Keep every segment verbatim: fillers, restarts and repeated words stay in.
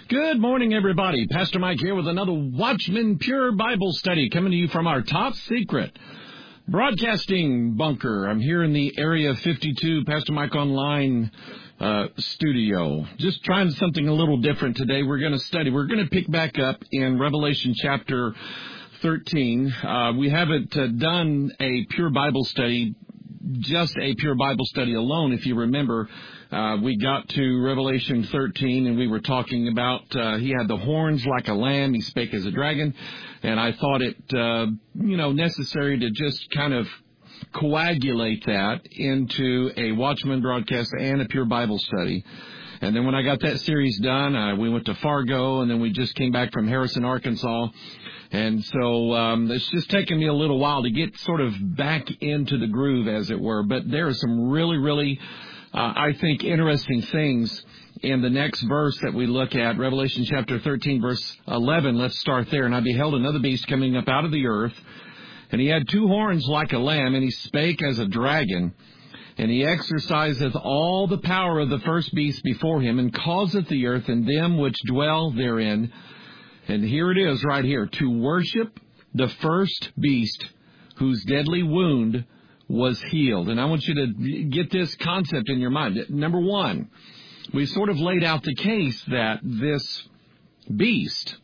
Good morning, everybody. Pastor Mike here with another Watchman Pure Bible study coming to you from our top secret broadcasting bunker. I'm here in the Area fifty-two Pastor Mike Online uh, studio. Just trying something a little different today. We're going to study. We're going to pick back up in Revelation chapter thirteen. Uh, we haven't uh, done a pure Bible study, just a pure Bible study alone, if you remember. Uh, we got to Revelation thirteen, and we were talking about uh, he had the horns like a lamb, he spake as a dragon, and I thought it, uh, you know, necessary to just kind of coagulate that into a Watchman broadcast and a pure Bible study. And then when I got that series done, uh, we went to Fargo, and then we just came back from Harrison, Arkansas. And so um, it's just taken me a little while to get sort of back into the groove, as it were. But there are some really, really... Uh, I think interesting things in the next verse that we look at, Revelation chapter thirteen, verse eleven. Let's start there. And I beheld another beast coming up out of the earth, and he had two horns like a lamb, and he spake as a dragon. And he exerciseth all the power of the first beast before him, and causeth the earth and them which dwell therein. And here it is right here, to worship the first beast, whose deadly wound was healed. And I want you to get this concept in your mind. Number one, we sort of laid out the case that this beast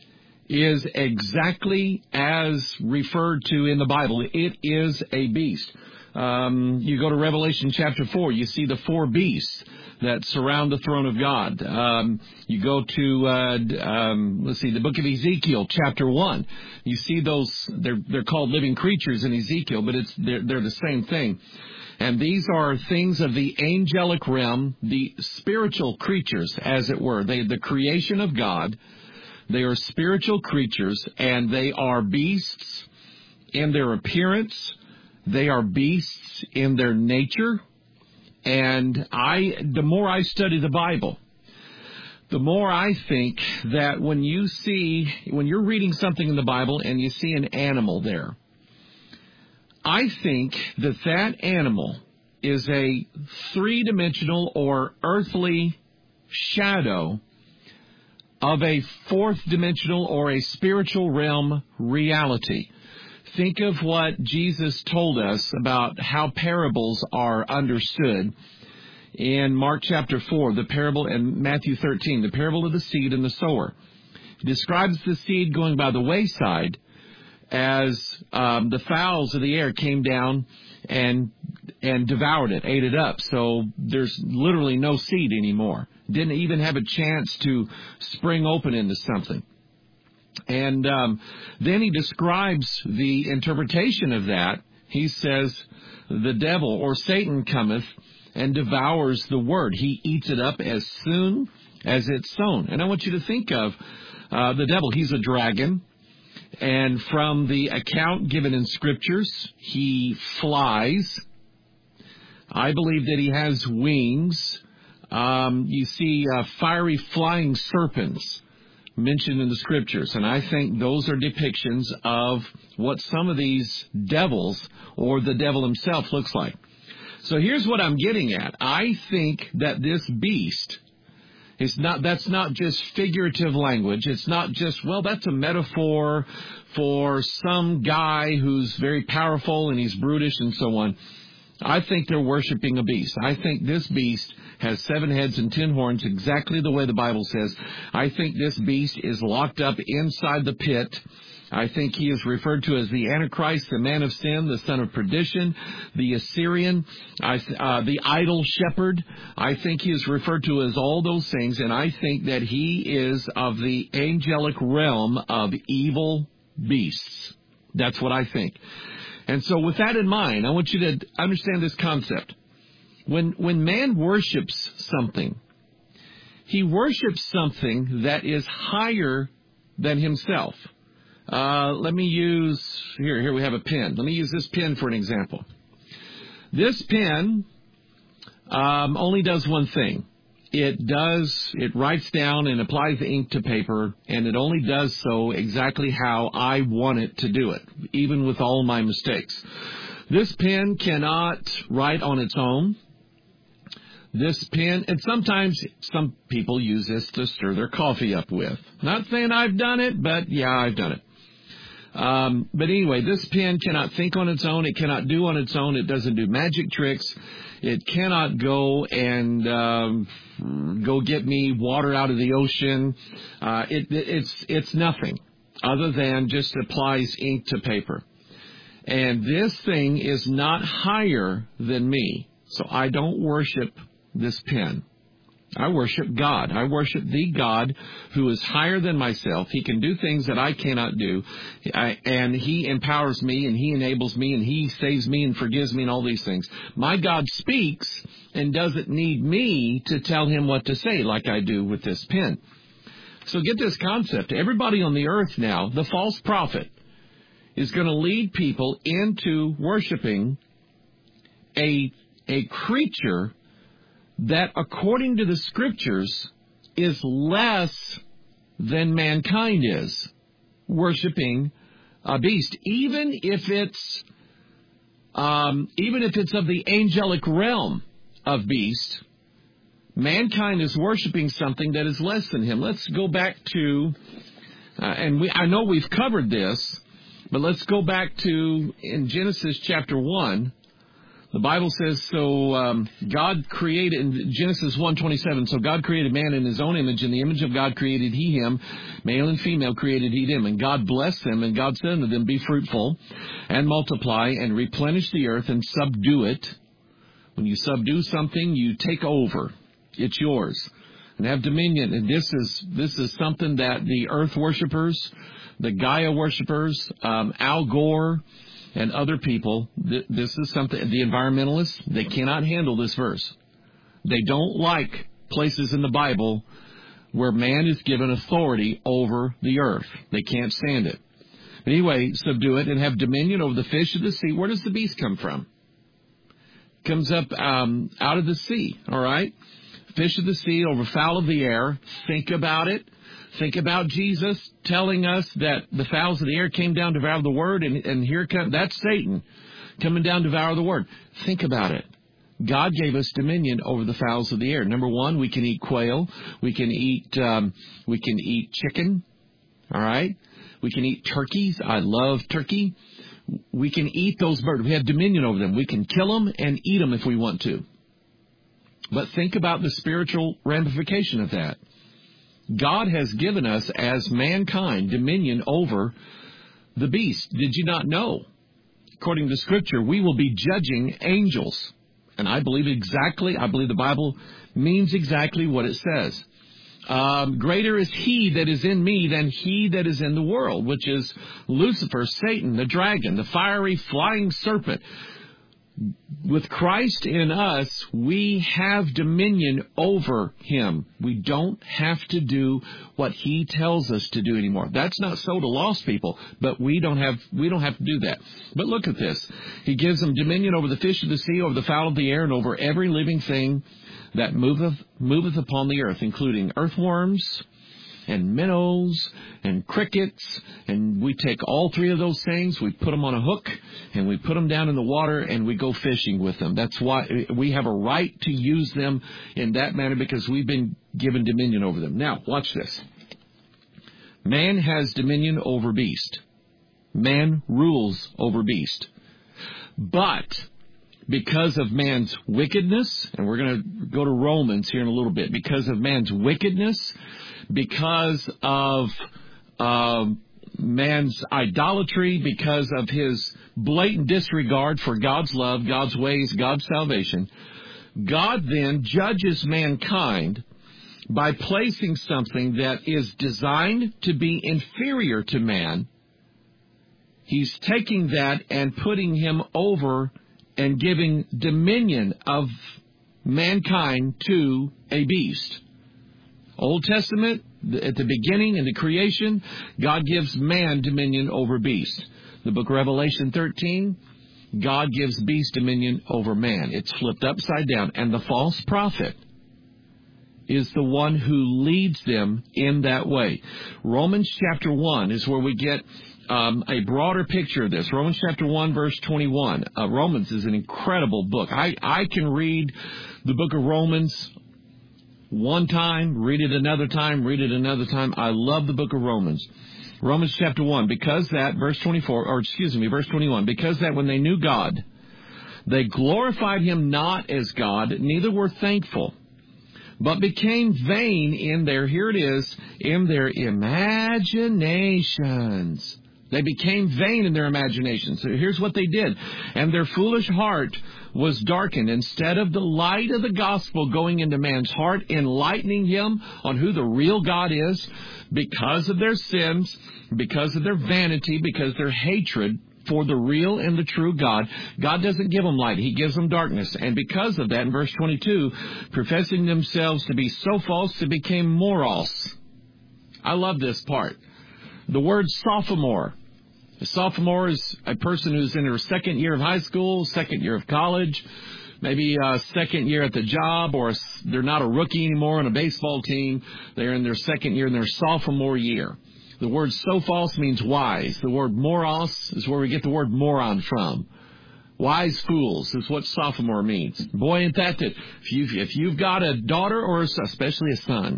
is exactly as referred to in the Bible. It is a beast. Um, you go to Revelation chapter four, you see the four beasts that surround the throne of God. Um, you go to, uh, um, let's see, the book of Ezekiel, chapter one. You see those, they're, they're called living creatures in Ezekiel, but it's, they're, they're the same thing. And these are things of the angelic realm, the spiritual creatures, as it were. They, the creation of God. They are spiritual creatures, and they are beasts in their appearance. They are beasts in their nature. And I, the more I study the Bible, the more I think that when you see, when you're reading something in the Bible and you see an animal there, I think that that animal is a three-dimensional or earthly shadow of a fourth-dimensional or a spiritual realm reality. Think of what Jesus told us about how parables are understood in Mark chapter four, the parable, and Matthew thirteen, the parable of the seed and the sower. He describes the seed going by the wayside as um, the fowls of the air came down and and devoured it, ate it up. So there's literally no seed anymore. Didn't even have a chance to spring open into something. And um, then he describes the interpretation of that. He says, the devil or Satan cometh and devours the word. He eats it up as soon as it's sown. And I want you to think of uh, the devil. He's a dragon. And from the account given in Scriptures, he flies. I believe that he has wings. Um, you see uh, fiery flying serpents mentioned in the Scriptures, and I think those are depictions of what some of these devils or the devil himself looks like. So here's what I'm getting at. I think that this beast is not, that's not just figurative language. It's not just, well, that's a metaphor for some guy who's very powerful and he's brutish and so on. I think they're worshiping a beast. I think this beast has seven heads and ten horns, exactly the way the Bible says. I think this beast is locked up inside the pit. I think he is referred to as the Antichrist, the man of sin, the son of perdition, the Assyrian, I, uh, the idol shepherd. I think he is referred to as all those things, and I think that he is of the angelic realm of evil beasts. That's what I think. And so with that in mind, I want you to understand this concept. When when man worships something, he worships something that is higher than himself. Uh, let me use, here, here we have a pen. Let me use this pen for an example. This pen um, only does one thing. It does, it writes down and applies the ink to paper, and it only does so exactly how I want it to do it, even with all my mistakes. This pen cannot write on its own. this pen, and sometimes some people use this to stir their coffee up with. Not saying I've done it, but yeah, I've done it. Um, but anyway, this pen cannot think on its own. It cannot do on its own. It doesn't do magic tricks. It cannot go and um, go get me water out of the ocean. Uh, it, it's it's nothing other than just applies ink to paper. And this thing is not higher than me, so I don't worship this pen. I worship God. I worship the God who is higher than myself. He can do things that I cannot do. I, and He empowers me, and He enables me, and He saves me and forgives me and all these things. My God speaks and doesn't need me to tell Him what to say like I do with this pen. So get this concept. Everybody on the earth now, the false prophet, is going to lead people into worshiping a, a creature that, according to the Scriptures, is less than mankind is, worshiping a beast, even if it's um, even if it's of the angelic realm of beast. Mankind is worshiping something that is less than him. Let's go back to, uh, and we, I know we've covered this, but let's go back to in Genesis chapter one. The Bible says, so um, God created, in Genesis one twenty-seven, so God created man in His own image. In the image of God created He him. Male and female created He them. And God blessed them, and God said unto them, be fruitful, and multiply, and replenish the earth, and subdue it. When you subdue something, you take over. It's yours. And have dominion. And this is this is something that the earth worshipers, the Gaia worshipers, um, Al Gore, and other people, th- this is something, the environmentalists, they cannot handle this verse. They don't like places in the Bible where man is given authority over the earth. They can't stand it. But anyway, subdue it and have dominion over the fish of the sea. Where does the beast come from? It comes up um, out of the sea, all right? Fish of the sea, over fowl of the air. Think about it. Think about Jesus telling us that the fowls of the air came down to devour the word, and, and here comes, that's Satan coming down to devour the word. Think about it. God gave us dominion over the fowls of the air. Number one, we can eat quail. We can eat, um, we can eat chicken. All right. We can eat turkeys. I love turkey. We can eat those birds. We have dominion over them. We can kill them and eat them if we want to. But think about the spiritual ramification of that. God has given us, as mankind, dominion over the beast. Did you not know? According to Scripture, we will be judging angels. And I believe exactly, I believe the Bible means exactly what it says. Um, greater is He that is in me than he that is in the world, which is Lucifer, Satan, the dragon, the fiery flying serpent. With Christ in us, we have dominion over Him. We don't have to do what He tells us to do anymore. That's not so to lost people, but we don't have we don't have to do that. But look at this. He gives them dominion over the fish of the sea, over the fowl of the air, and over every living thing that moveth moveth upon the earth, including earthworms and minnows and crickets, and we take all three of those things, we put them on a hook, and we put them down in the water, and we go fishing with them. That's why we have a right to use them in that manner, because we've been given dominion over them. Now, watch this. Man has dominion over beast. Man rules over beast. But because of man's wickedness, and we're going to go to Romans here in a little bit, because of man's wickedness, because of uh, man's idolatry, because of his blatant disregard for God's love, God's ways, God's salvation, God then judges mankind by placing something that is designed to be inferior to man. He's taking that and putting him over and giving dominion of mankind to a beast. Old Testament, at the beginning, in the creation, God gives man dominion over beast. The book of Revelation thirteen, God gives beast dominion over man. It's flipped upside down. And the false prophet is the one who leads them in that way. Romans chapter one is where we get um, a broader picture of this. Romans chapter one, verse twenty-one. Uh, Romans is an incredible book. I, I can read the book of Romans one time, read it another time, read it another time. I love the book of Romans. Romans chapter one, because that, verse twenty-four, or excuse me, verse twenty-one, because that when they knew God, they glorified him not as God, neither were thankful, but became vain in their, here it is, in their imaginations. They became vain in their imaginations. So here's what they did. And their foolish heart was darkened. Instead of the light of the gospel going into man's heart, enlightening him on who the real God is, because of their sins, because of their vanity, because of their hatred for the real and the true God, God doesn't give them light. He gives them darkness. And because of that, in verse twenty-two, professing themselves to be so false, they became moros. I love this part. The word sophomore. A sophomore is a person who's in their second year of high school, second year of college, maybe a second year at the job, or they're not a rookie anymore on a baseball team. They're in their second year in their sophomore year. The word sophos means wise. The word moros is where we get the word moron from. Wise fools is what sophomore means. Boy, ain't that that if you've, if you've got a daughter or a, especially a son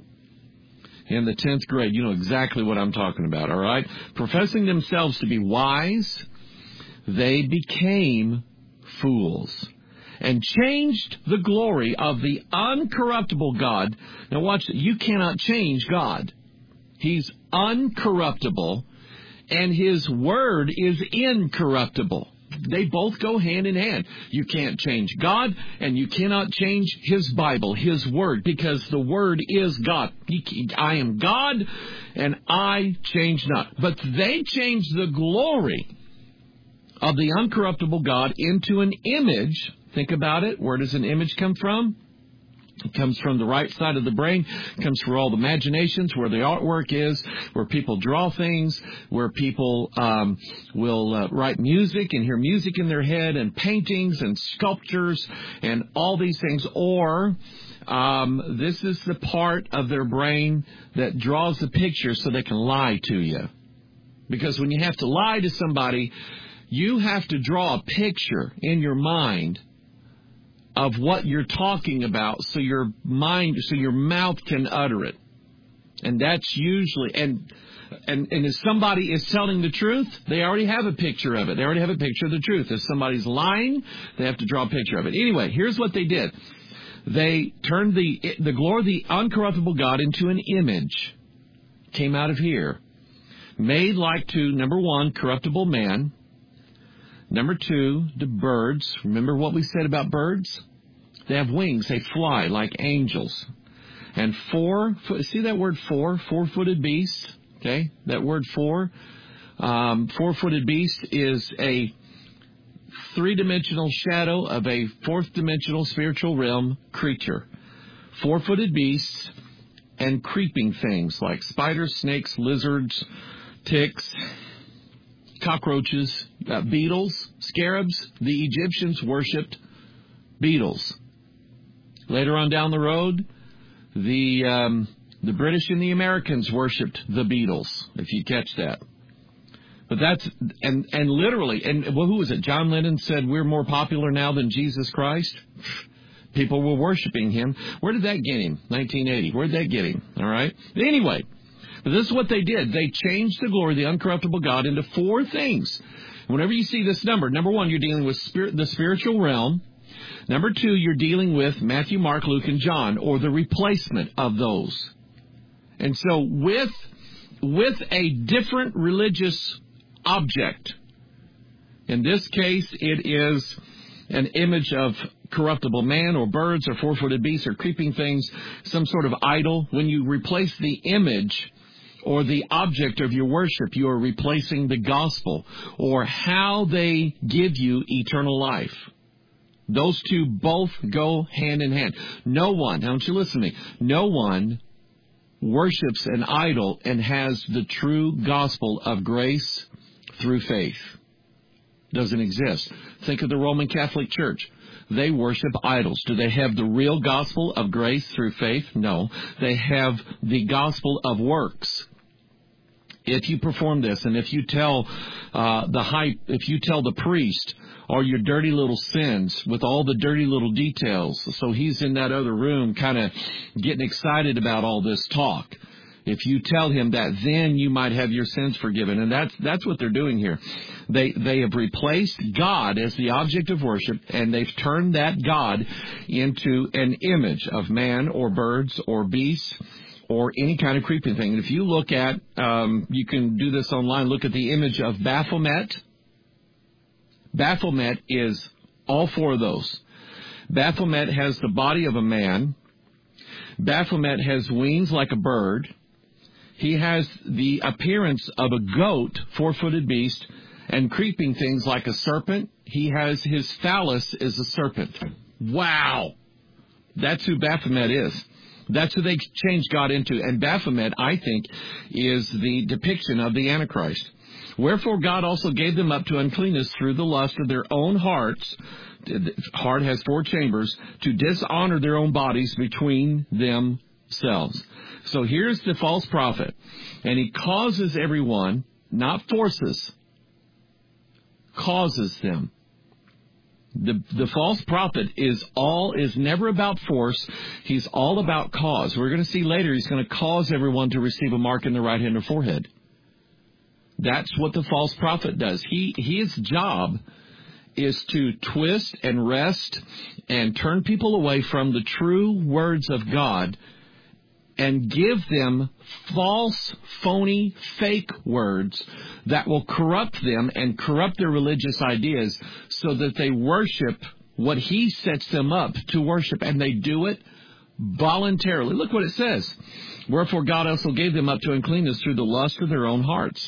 in the tenth grade, you know exactly what I'm talking about, all right? Professing themselves to be wise, they became fools and changed the glory of the uncorruptible God. Now watch, you cannot change God. He's uncorruptible, and his word is incorruptible. They both go hand in hand. You can't change God, and you cannot change his Bible, his word, because the word is God. I am God, and I change not. But they changed the glory of the uncorruptible God into an image. Think about it. Where does an image come from? It comes from the right side of the brain. It comes from all the imaginations, where the artwork is, where people draw things, where people um, will uh, write music and hear music in their head, and paintings and sculptures and all these things. Or um, this is the part of their brain that draws the picture so they can lie to you. Because when you have to lie to somebody, you have to draw a picture in your mind of what you're talking about, so your mind, so your mouth can utter it. And that's usually, and and and if somebody is telling the truth, they already have a picture of it. They already have a picture of the truth. If somebody's lying, they have to draw a picture of it. Anyway, here's what they did. They turned the the glory of the uncorruptible God into an image. Came out of here. Made like to, number one, corruptible man. Number two, the birds. Remember what we said about birds? They have wings. They fly like angels. And four, see that word four? Four-footed beast. Okay, that word four. Um, four-footed beast is a three-dimensional shadow of a fourth-dimensional spiritual realm creature. Four-footed beasts and creeping things like spiders, snakes, lizards, ticks, cockroaches, uh, beetles, scarabs. The Egyptians worshipped beetles. Later on down the road, the um, the British and the Americans worshipped the beetles, if you catch that. But that's, and, and literally, and well, who was it? John Lennon said, we're more popular now than Jesus Christ. People were worshiping him. Where did that get him? nineteen eighty. Where did that get him? All right. But anyway, but this is what they did. They changed the glory of the uncorruptible God into four things. Whenever you see this number, number one, you're dealing with spirit, the spiritual realm. Number two, you're dealing with Matthew, Mark, Luke, and John, or the replacement of those. And so with, with a different religious object, in this case, it is an image of corruptible man or birds or four-footed beasts or creeping things, some sort of idol. When you replace the image or the object of your worship, you are replacing the gospel or how they give you eternal life. Those two both go hand in hand. No one, now don't you listen to me, no one worships an idol and has the true gospel of grace through faith. Doesn't exist. Think of the Roman Catholic Church. They worship idols. Do they have the real gospel of grace through faith? No. They have the gospel of works. if you perform this, and if you tell uh, the high, if you tell the priest all your dirty little sins with all the dirty little details, so he's in that other room kind of getting excited about all this talk. If you tell him that, then you might have your sins forgiven. And that's that's what they're doing here. They they have replaced God as the object of worship, and they've turned that God into an image of man or birds or beasts or any kind of creeping thing. And if you look at, um, you can do this online, look at the image of Baphomet. Baphomet is all four of those. Baphomet has the body of a man. Baphomet has wings like a bird. He has the appearance of a goat, four-footed beast, and creeping things like a serpent. He has his phallus is a serpent. Wow! That's who Baphomet is. That's who they changed God into. And Baphomet, I think, is the depiction of the Antichrist. Wherefore God also gave them up to uncleanness through the lust of their own hearts. Heart has four chambers, to dishonor their own bodies between themselves. So here's the false prophet, and he causes everyone, not forces, causes them. The the false prophet is all is never about force. He's all about cause. We're going to see later he's going to cause everyone to receive a mark in the right hand or forehead. That's what the false prophet does. He his job is to twist and wrest and turn people away from the true words of God and give them false, phony, fake words that will corrupt them and corrupt their religious ideas so that they worship what he sets them up to worship, and they do it voluntarily. Look what it says. Wherefore God also gave them up to uncleanness through the lust of their own hearts.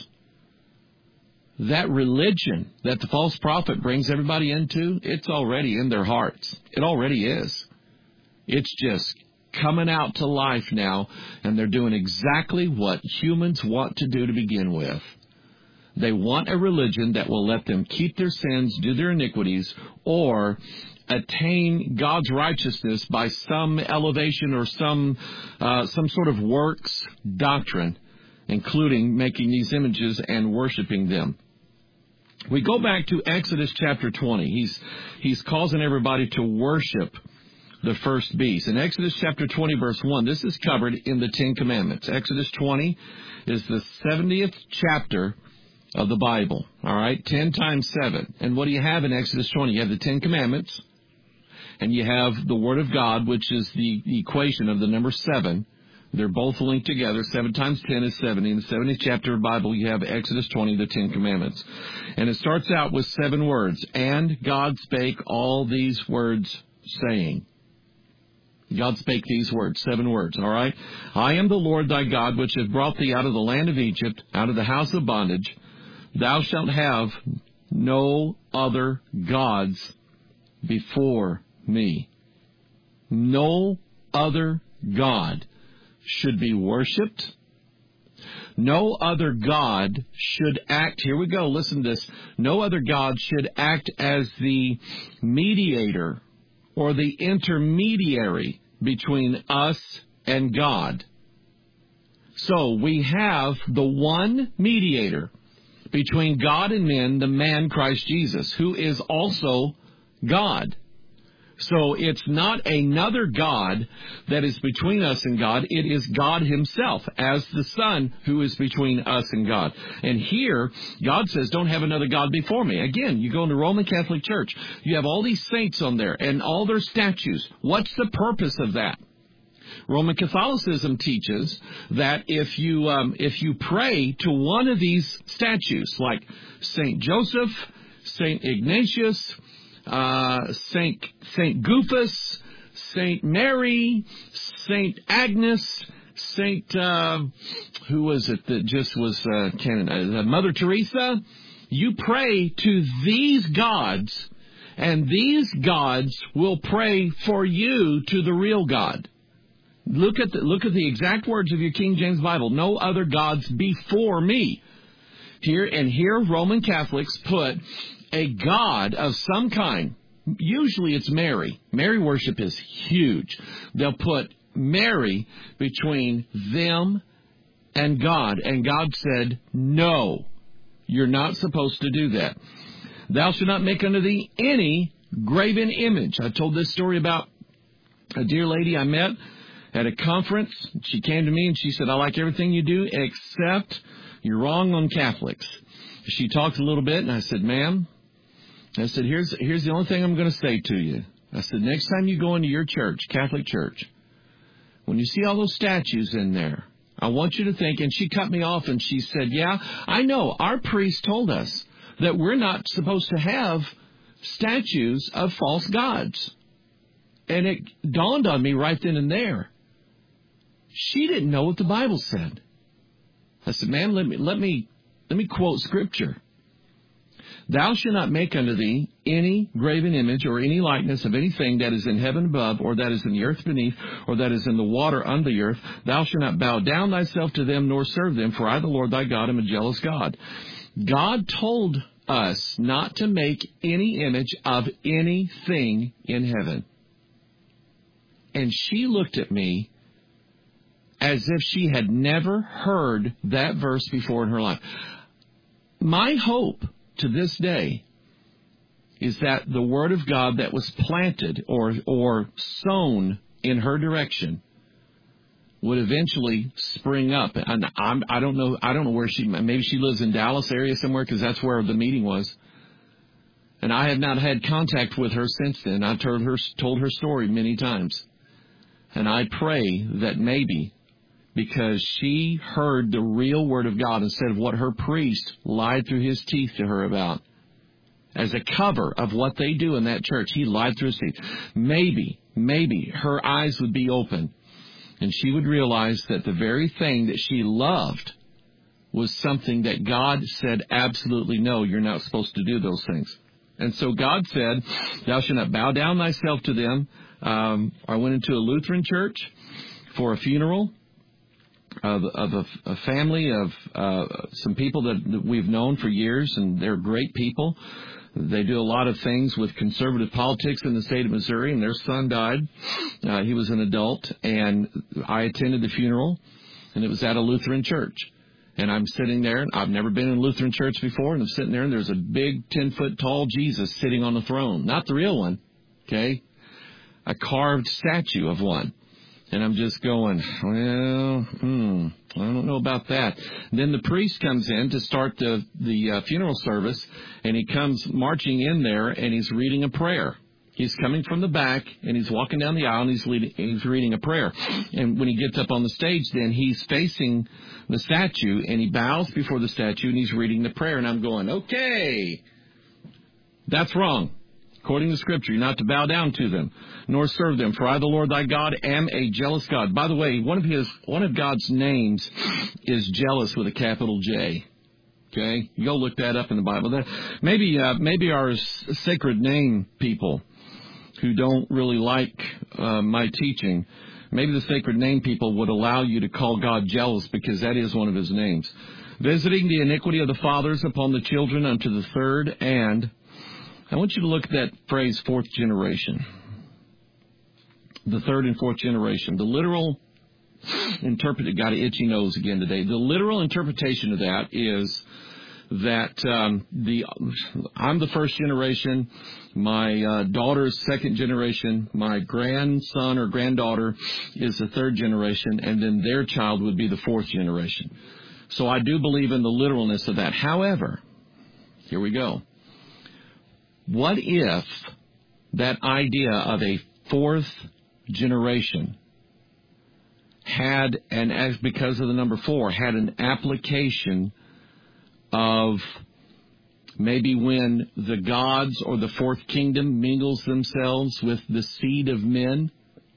That religion that the false prophet brings everybody into, it's already in their hearts. It already is. It's just coming out to life now, and they're doing exactly what humans want to do to begin with. They want a religion that will let them keep their sins, do their iniquities, or attain God's righteousness by some elevation or some uh, some sort of works doctrine, including making these images and worshiping them. We go back to Exodus chapter twenty. He's he's causing everybody to worship the first beast. In Exodus chapter twenty, verse one, this is covered in the Ten Commandments. Exodus twenty is the seventieth chapter of the Bible. All right, ten times seven. And what do you have in Exodus twenty? You have the Ten Commandments, and you have the Word of God, which is the equation of the number seven. They're both linked together. Seven times ten is seventy. In the seventieth chapter of the Bible, you have Exodus twenty, the Ten Commandments. And it starts out with seven words. And God spake all these words, saying. God spake these words, seven words, all right? I am the Lord thy God, which hath brought thee out of the land of Egypt, out of the house of bondage. Thou shalt have no other gods before me. No other God should be worshipped. No other God should act, here we go, listen to this. No other God should act as the mediator or the intermediary between us and God. So we have the one mediator between God and men, the man Christ Jesus, who is also God. So it's not another God that is between us and God. It is God himself as the Son who is between us and God. And here, God says, don't have another God before me. Again, you go into Roman Catholic Church. You have all these saints on there and all their statues. What's the purpose of that? Roman Catholicism teaches that if you um, if you pray to one of these statues, like Saint Joseph, Saint Ignatius, Uh, Saint Saint Goofus, Saint Mary, Saint Agnes, Saint uh, who was it that just was uh, canonized? Uh, Mother Teresa. You pray to these gods, and these gods will pray for you to the real God. Look at the, look at the exact words of your King James Bible. No other gods before me. Here and here, Roman Catholics put a God of some kind. Usually it's Mary. Mary worship is huge. They'll put Mary between them and God. And God said, no, you're not supposed to do that. Thou shalt not make unto thee any graven image. I told this story about a dear lady I met at a conference. She came to me and she said, I like everything you do except you're wrong on Catholics. She talked a little bit and I said, ma'am, I said, here's here's the only thing I'm going to say to you. I said, next time you go into your church, Catholic church, when you see all those statues in there, I want you to think, and she cut me off and she said, yeah, I know, our priest told us that we're not supposed to have statues of false gods. And it dawned on me right then and there. She didn't know what the Bible said. I said, ma'am, let me, let me, let me quote Scripture. Thou shalt not make unto thee any graven image or any likeness of anything that is in heaven above, or that is in the earth beneath, or that is in the water under the earth. Thou shalt not bow down thyself to them, nor serve them, for I, the Lord thy God, am a jealous God. God told us not to make any image of anything in heaven. And she looked at me as if she had never heard that verse before in her life. My hope to this day is that the Word of God that was planted or or sown in her direction would eventually spring up. And I'm, I don't know. I don't know where she. Maybe she lives in Dallas area somewhere, because that's where the meeting was. And I have not had contact with her since then. I've told her told her story many times, and I pray that maybe, because she heard the real Word of God instead of what her priest lied through his teeth to her about. As a cover of what they do in that church, he lied through his teeth. Maybe, maybe her eyes would be open, and she would realize that the very thing that she loved was something that God said, absolutely no, you're not supposed to do those things. And so God said, thou shalt not bow down thyself to them. Um, I went into a Lutheran church for a funeral of, of a, a family of uh, some people that, that we've known for years, and they're great people. They do a lot of things with conservative politics in the state of Missouri, and their son died. Uh, he was an adult, and I attended the funeral, and it was at a Lutheran church. And I'm sitting there, and I've never been in a Lutheran church before, and I'm sitting there, and there's a big ten-foot tall Jesus sitting on the throne. Not the real one, okay? A carved statue of one. And I'm just going, well, hmm, I don't know about that. And then the priest comes in to start the, the uh, funeral service, and he comes marching in there, and he's reading a prayer. He's coming from the back, and he's walking down the aisle, and he's, leading, he's reading a prayer. And when he gets up on the stage, then he's facing the statue, and he bows before the statue, and he's reading the prayer. And I'm going, okay, that's wrong. According to Scripture, you're not to bow down to them, nor serve them. For I, the Lord thy God, am a jealous God. By the way, one of his, one of God's names is jealous with a capital J. Okay, you go look that up in the Bible. That, maybe, uh, maybe our sacred name people who don't really like uh, my teaching, maybe the sacred name people would allow you to call God jealous, because that is one of his names. Visiting the iniquity of the fathers upon the children unto the third and I want you to look at that phrase, fourth generation. The third and fourth generation. The literal interpret got an itchy nose again today. The literal interpretation of that is that um, the I'm the first generation, my uh, daughter's second generation, my grandson or granddaughter is the third generation, and then their child would be the fourth generation. So I do believe in the literalness of that. However, here we go. What if that idea of a fourth generation had, and as because of the number four, had an application of maybe when the gods or the fourth kingdom mingles themselves with the seed of men?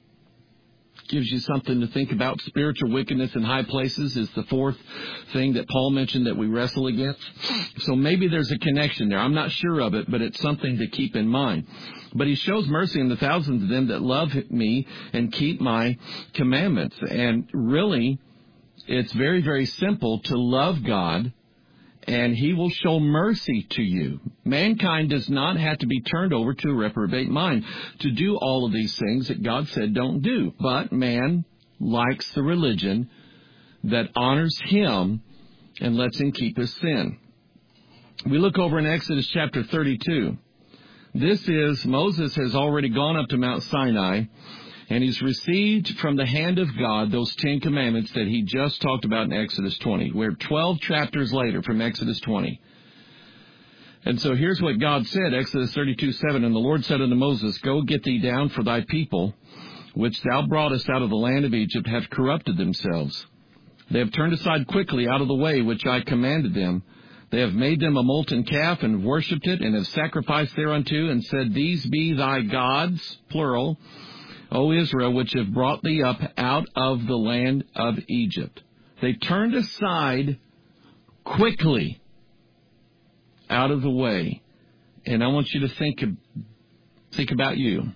Gives you something to think about. Spiritual wickedness in high places is the fourth thing that Paul mentioned that we wrestle against. So maybe there's a connection there. I'm not sure of it, but it's something to keep in mind. But he shows mercy in the thousands of them that love me and keep my commandments. And really, it's very, very simple to love God, and he will show mercy to you. Mankind does not have to be turned over to a reprobate mind to do all of these things that God said don't do. But man likes the religion that honors him and lets him keep his sin. We look over in Exodus chapter thirty-two. This is, Moses has already gone up to Mount Sinai, and he's received from the hand of God those Ten Commandments that he just talked about in Exodus twenty. We're twelve chapters later from Exodus twenty. And so here's what God said, Exodus thirty-two seven, And the Lord said unto Moses, Go get thee down, for thy people, which thou broughtest out of the land of Egypt, have corrupted themselves. They have turned aside quickly out of the way which I commanded them. They have made them a molten calf, and worshipped it, and have sacrificed thereunto, and said, These be thy gods, plural, O Israel, which have brought thee up out of the land of Egypt. They turned aside quickly out of the way. And I want you to think, think about you.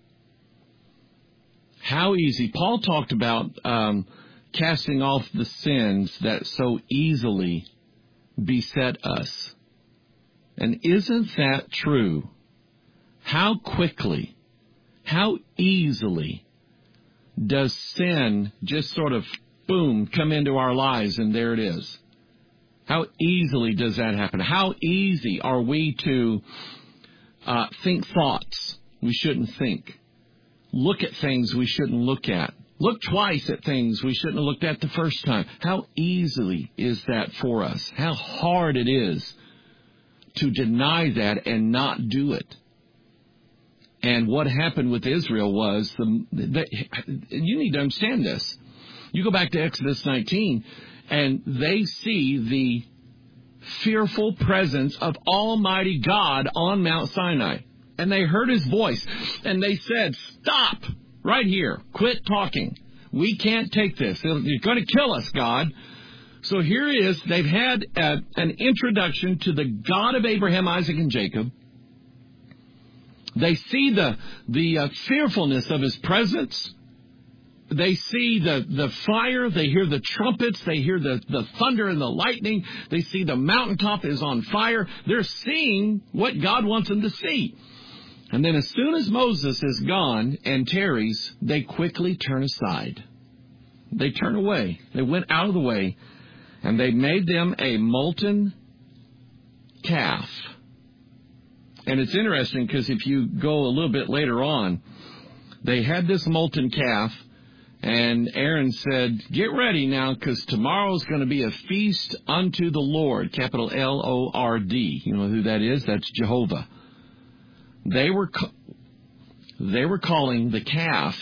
How easy. Paul talked about um, casting off the sins that so easily beset us. And isn't that true? How quickly, how easily does sin just sort of, boom, come into our lives, and there it is? How easily does that happen? How easy are we to uh, think thoughts we shouldn't think? Look at things we shouldn't look at. Look twice at things we shouldn't have looked at the first time. How easily is that for us? How hard it is to deny that and not do it. And what happened with Israel was, the, the, you need to understand this. You go back to Exodus nineteen, and they see the fearful presence of Almighty God on Mount Sinai. And they heard his voice, and they said, Stop right here. Quit talking. We can't take this. You're going to kill us, God. So here it is. They've had a, an introduction to the God of Abraham, Isaac, and Jacob. They see the, the uh, fearfulness of his presence. They see the, the fire. They hear the trumpets. They hear the, the thunder and the lightning. They see the mountaintop is on fire. They're seeing what God wants them to see. And then as soon as Moses is gone and tarries, they quickly turn aside. They turn away. They went out of the way, and they made them a molten calf. And it's interesting because if you go a little bit later on, they had this molten calf, and Aaron said, Get ready now, because tomorrow's going to be a feast unto the Lord, capital L O R D. You know who that is? That's Jehovah. They were they were calling the calf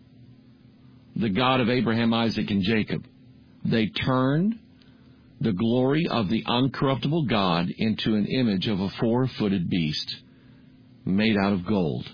the God of Abraham, Isaac, and Jacob. They turned the glory of the uncorruptible God into an image of a four-footed beast made out of gold.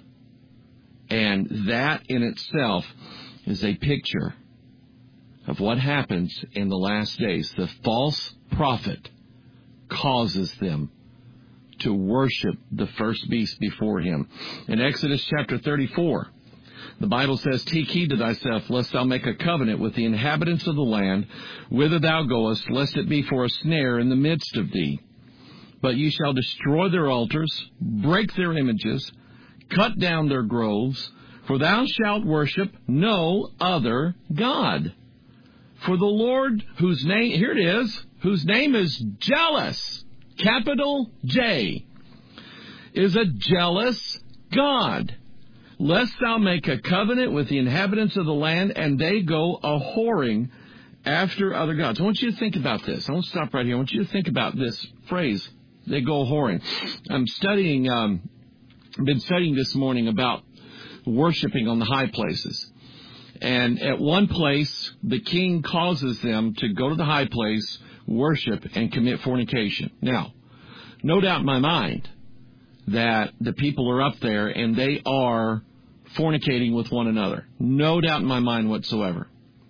And that in itself is a picture of what happens in the last days. The false prophet causes them to worship the first beast before him. In Exodus chapter thirty-four, the Bible says, Take heed to thyself, lest thou make a covenant with the inhabitants of the land, whither thou goest, lest it be for a snare in the midst of thee. But ye shall destroy their altars, break their images, cut down their groves, for thou shalt worship no other God. For the Lord, whose name, here it is, whose name is jealous, capital J, is a jealous God. Lest thou make a covenant with the inhabitants of the land, and they go a-whoring after other gods. I want you to think about this. I want to stop right here. I want you to think about this phrase, they go a-whoring. I'm studying, um, I've been studying this morning about worshiping on the high places. And at one place, the king causes them to go to the high place, worship, and commit fornication. Now, no doubt in my mind that the people are up there and they are fornicating with one another. No doubt in my mind whatsoever.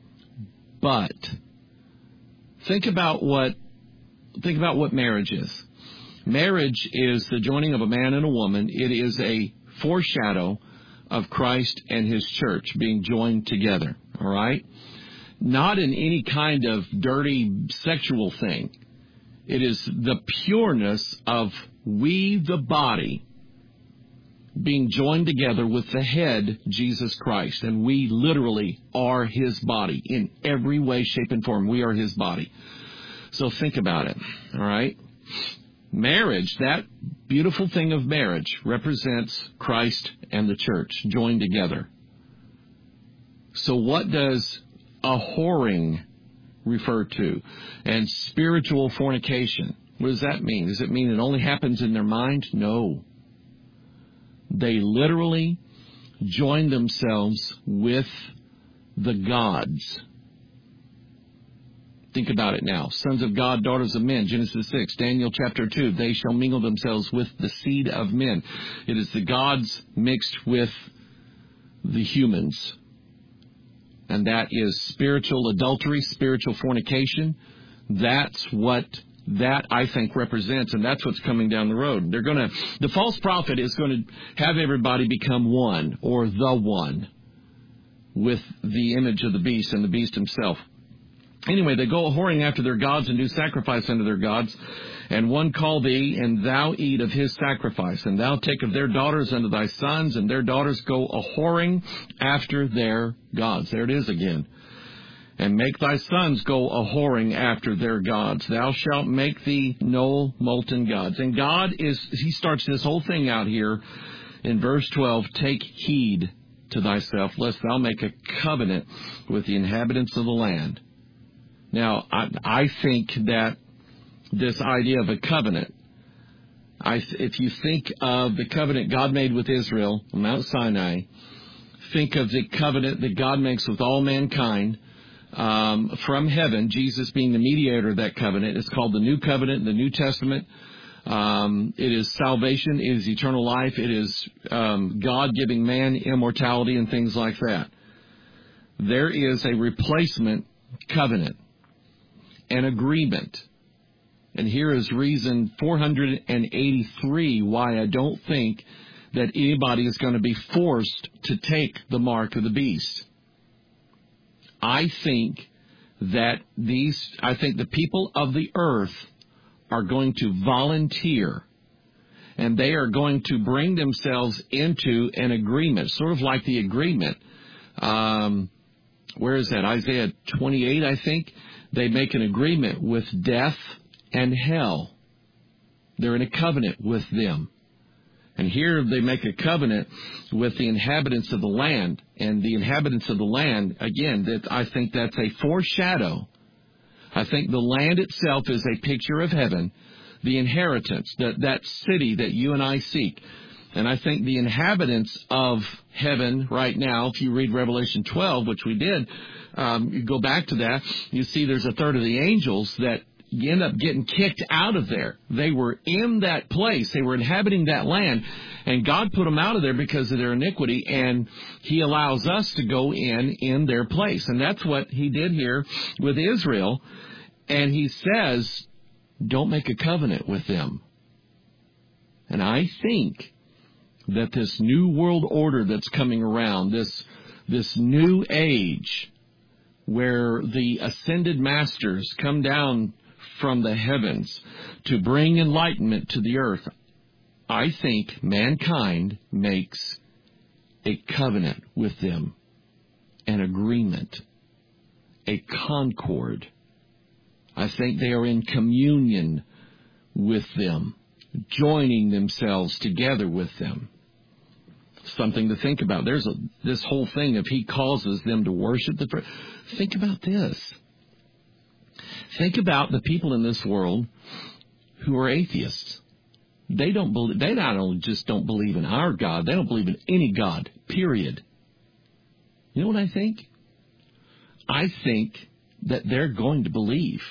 But think about what think about what marriage is. Marriage is the joining of a man and a woman. It is a foreshadow of Christ and his church being joined together. All right? Not in any kind of dirty sexual thing. It is the pureness of we, the body, being joined together with the head, Jesus Christ. And we literally are his body in every way, shape, and form. We are his body. So think about it, all right? Marriage, that beautiful thing of marriage, represents Christ and the church joined together. So what does a whoring refer to? And spiritual fornication, what does that mean? Does it mean it only happens in their mind? No. They literally join themselves with the gods. Think about it now. Sons of God, daughters of men, Genesis six, Daniel chapter two, they shall mingle themselves with the seed of men. It is the gods mixed with the humans. And that is spiritual adultery, spiritual fornication. That's what that, I think, represents, and that's what's coming down the road. They're going to, the false prophet is going to have everybody become one, or the one, with the image of the beast and the beast himself. Anyway, they go a-whoring after their gods and do sacrifice unto their gods. And one call thee, and thou eat of his sacrifice. And thou take of their daughters unto thy sons, and their daughters go a-whoring after their gods. There it is again. And make thy sons go a-whoring after their gods. Thou shalt make thee no molten gods. And God is, he starts this whole thing out here in verse twelve. Take heed to thyself, lest thou make a covenant with the inhabitants of the land. Now, I, I think that this idea of a covenant, I, if you think of the covenant God made with Israel on Mount Sinai, think of the covenant that God makes with all mankind um, from heaven, Jesus being the mediator of that covenant. It's called the New Covenant in the New Testament. Um, it is salvation. It is eternal life. It is um, God giving man immortality and things like that. There is a replacement covenant, an agreement. And here is reason four hundred eighty-three why I don't think that anybody is going to be forced to take the mark of the beast. I think that these, I think the people of the earth are going to volunteer, and they are going to bring themselves into an agreement, sort of like the agreement. Um, where is that? Isaiah twenty-eight, I think. They make an agreement with death and hell. They're in a covenant with them. And here they make a covenant with the inhabitants of the land. And the inhabitants of the land, again, that I think that's a foreshadow. I think the land itself is a picture of heaven, the inheritance, that, that city that you and I seek. And I think the inhabitants of heaven right now, if you read Revelation twelve, which we did, um, you go back to that, you see there's a third of the angels that you end up getting kicked out of there. They were in that place. They were inhabiting that land, and God put them out of there because of their iniquity, and he allows us to go in in their place. And that's what he did here with Israel. And he says, don't make a covenant with them. And I think that this new world order that's coming around, this, this new age where the ascended masters come down from the heavens to bring enlightenment to the earth, I think mankind makes a covenant with them, an agreement, a concord. I think they are in communion with them, joining themselves together with them. Something to think about. There's a, this whole thing of he causes them to worship the... Think about this. Think about the people in this world who are atheists. They don't believe, they not only just don't believe in our God, they don't believe in any God, period. You know what I think? I think that they're going to believe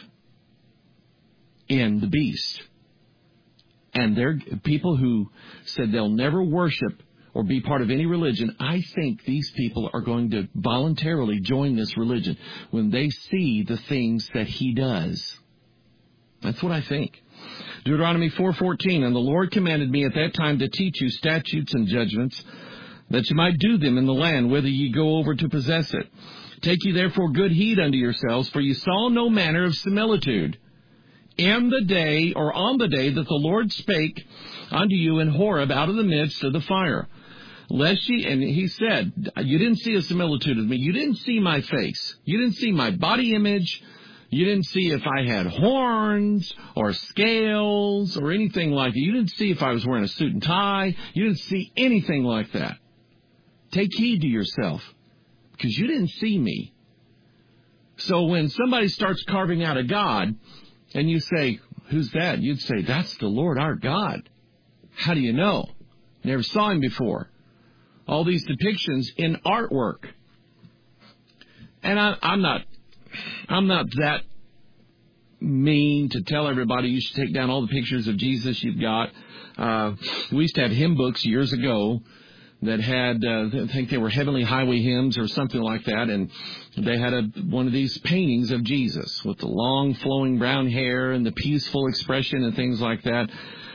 in the beast. And they're people who said they'll never worship or be part of any religion. I think these people are going to voluntarily join this religion when they see the things that he does. That's what I think. Deuteronomy four fourteen, and the Lord commanded me at that time to teach you statutes and judgments, that you might do them in the land whither ye go over to possess it. Take ye therefore good heed unto yourselves, for ye saw no manner of similitude in the day or on the day that the Lord spake unto you in Horeb out of the midst of the fire. Lest ye, and he said, you didn't see a similitude of me. You didn't see my face. You didn't see my body image. You didn't see if I had horns or scales or anything like that. You didn't see if I was wearing a suit and tie. You didn't see anything like that. Take heed to yourself, because you didn't see me. So when somebody starts carving out a God, and you say, who's that? You'd say, that's the Lord our God. How do you know? Never saw him before. All these depictions in artwork. And I, I'm not, I'm not that mean to tell everybody you should take down all the pictures of Jesus you've got. Uh, we used to have hymn books years ago that had, uh, I think they were Heavenly Highway hymns or something like that, and they had a, one of these paintings of Jesus with the long flowing brown hair and the peaceful expression and things like that.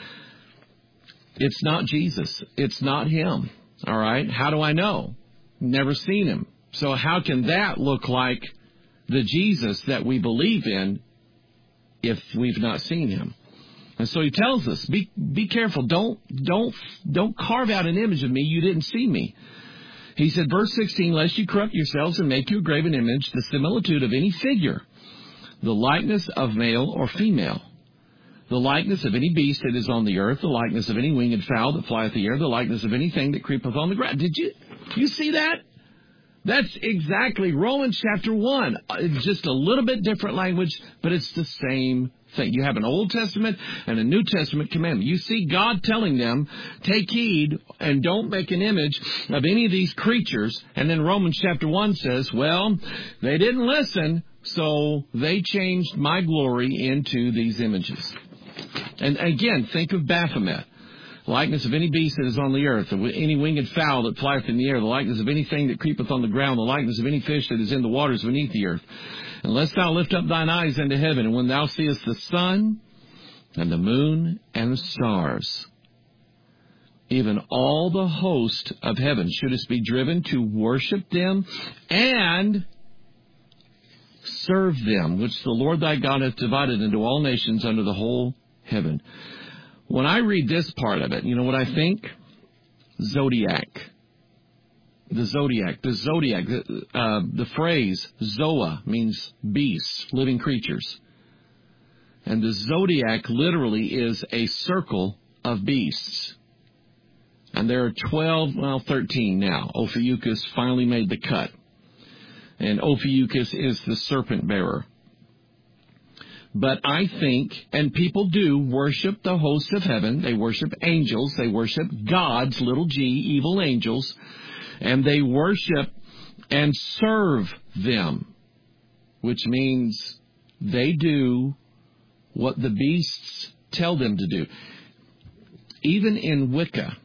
It's not Jesus. It's not him. All right? How do I know? Never seen him. So how can that look like the Jesus that we believe in if we've not seen him? And so he tells us, be be careful. Don't don't don't carve out an image of me. You didn't see me. He said, verse sixteen, lest you corrupt yourselves and make you a graven image, the similitude of any figure, the likeness of male or female, the likeness of any beast that is on the earth, the likeness of any winged fowl that flieth the air, the likeness of anything that creepeth on the ground. Did you you see that? That's exactly Romans chapter one. It's just a little bit different language, but it's the same thing. You have an Old Testament and a New Testament commandment. You see God telling them, take heed and don't make an image of any of these creatures. And then Romans chapter one says, well, they didn't listen, so they changed my glory into these images. And again, think of Baphomet. Likeness of any beast that is on the earth, any winged fowl that flieth in the air, the likeness of anything that creepeth on the ground, the likeness of any fish that is in the waters beneath the earth. Unless thou lift up thine eyes into heaven, and when thou seest the sun, and the moon, and the stars, even all the host of heaven, shouldest be driven to worship them and serve them, which the Lord thy God hath divided into all nations under the whole heaven. When I read this part of it, you know what I think? Zodiac. The zodiac. The zodiac. The, uh, the phrase Zoa means beasts, living creatures. And the zodiac literally is a circle of beasts. And there are twelve, well, thirteen now. Ophiuchus finally made the cut. And Ophiuchus is the serpent bearer. But I think, and people do worship the hosts of heaven. They worship angels. They worship gods, little g, evil angels. And they worship and serve them, which means they do what the beasts tell them to do. Even in Wicca,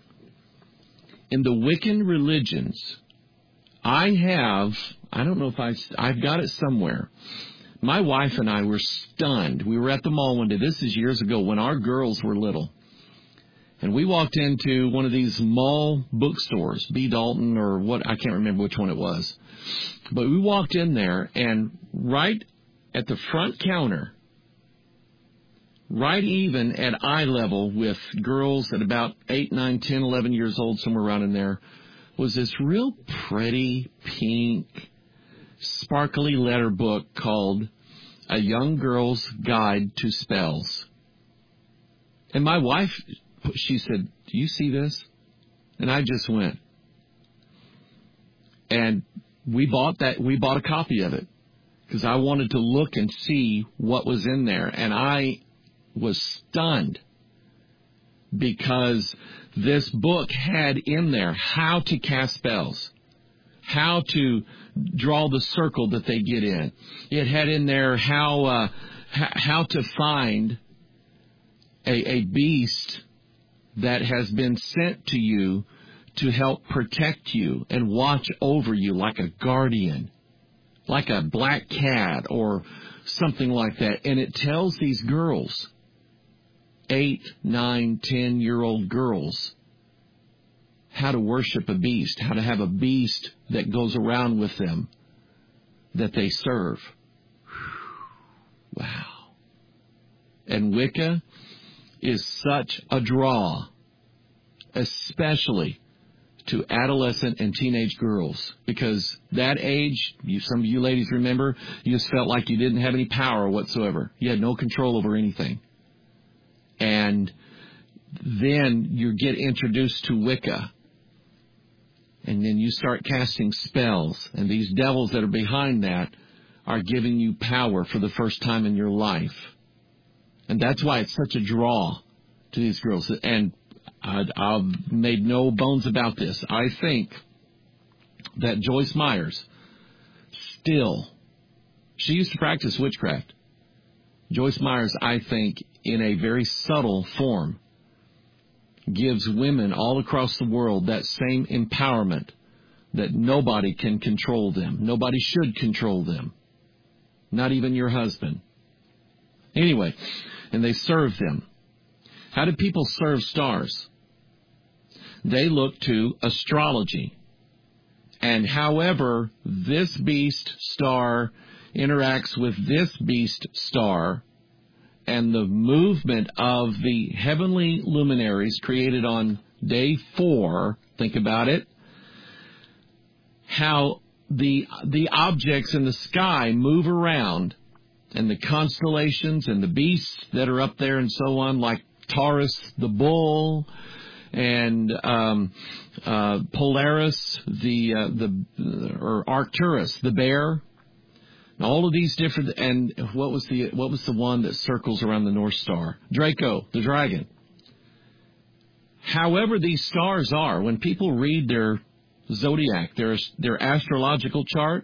in the Wiccan religions, I have, I don't know if I, I've got it somewhere. My wife and I were stunned. We were at the mall one day. This is years ago when our girls were little. And we walked into one of these mall bookstores, B. Dalton or what, I can't remember which one it was. But we walked in there, and right at the front counter, right even at eye level with girls at about eight, nine, ten, eleven years old, somewhere around in there, was this real pretty pink sparkly letter book called A Young Girl's Guide to Spells. And my wife, she said, do you see this? And I just went. And we bought that, we bought a copy of it because I wanted to look and see what was in there. And I was stunned because this book had in there how to cast spells, how to draw the circle that they get in. It had in there how uh, h- how to find a, a beast that has been sent to you to help protect you and watch over you like a guardian, like a black cat or something like that. And it tells these girls, eight, nine, ten-year-old girls, how to worship a beast, how to have a beast that goes around with them that they serve. Wow. And Wicca is such a draw, especially to adolescent and teenage girls, because that age, you, some of you ladies remember, you just felt like you didn't have any power whatsoever. You had no control over anything. And then you get introduced to Wicca. And then you start casting spells. And these devils that are behind that are giving you power for the first time in your life. And that's why it's such a draw to these girls. And I, I've made no bones about this. I think that Joyce Myers still, she used to practice witchcraft. Joyce Myers, I think, in a very subtle form, gives women all across the world that same empowerment that nobody can control them. Nobody should control them. Not even your husband. Anyway, and they serve them. How do people serve stars? They look to astrology. And however this beast star interacts with this beast star, and the movement of the heavenly luminaries created on day four, think about it, how the the objects in the sky move around, and the constellations and the beasts that are up there and so on, like Taurus, the bull, and um, uh, Polaris, the uh, the or Arcturus, the bear. All of these different, and what was the what was the one that circles around the North Star? Draco, the dragon. However these stars are, when people read their zodiac, their their astrological chart,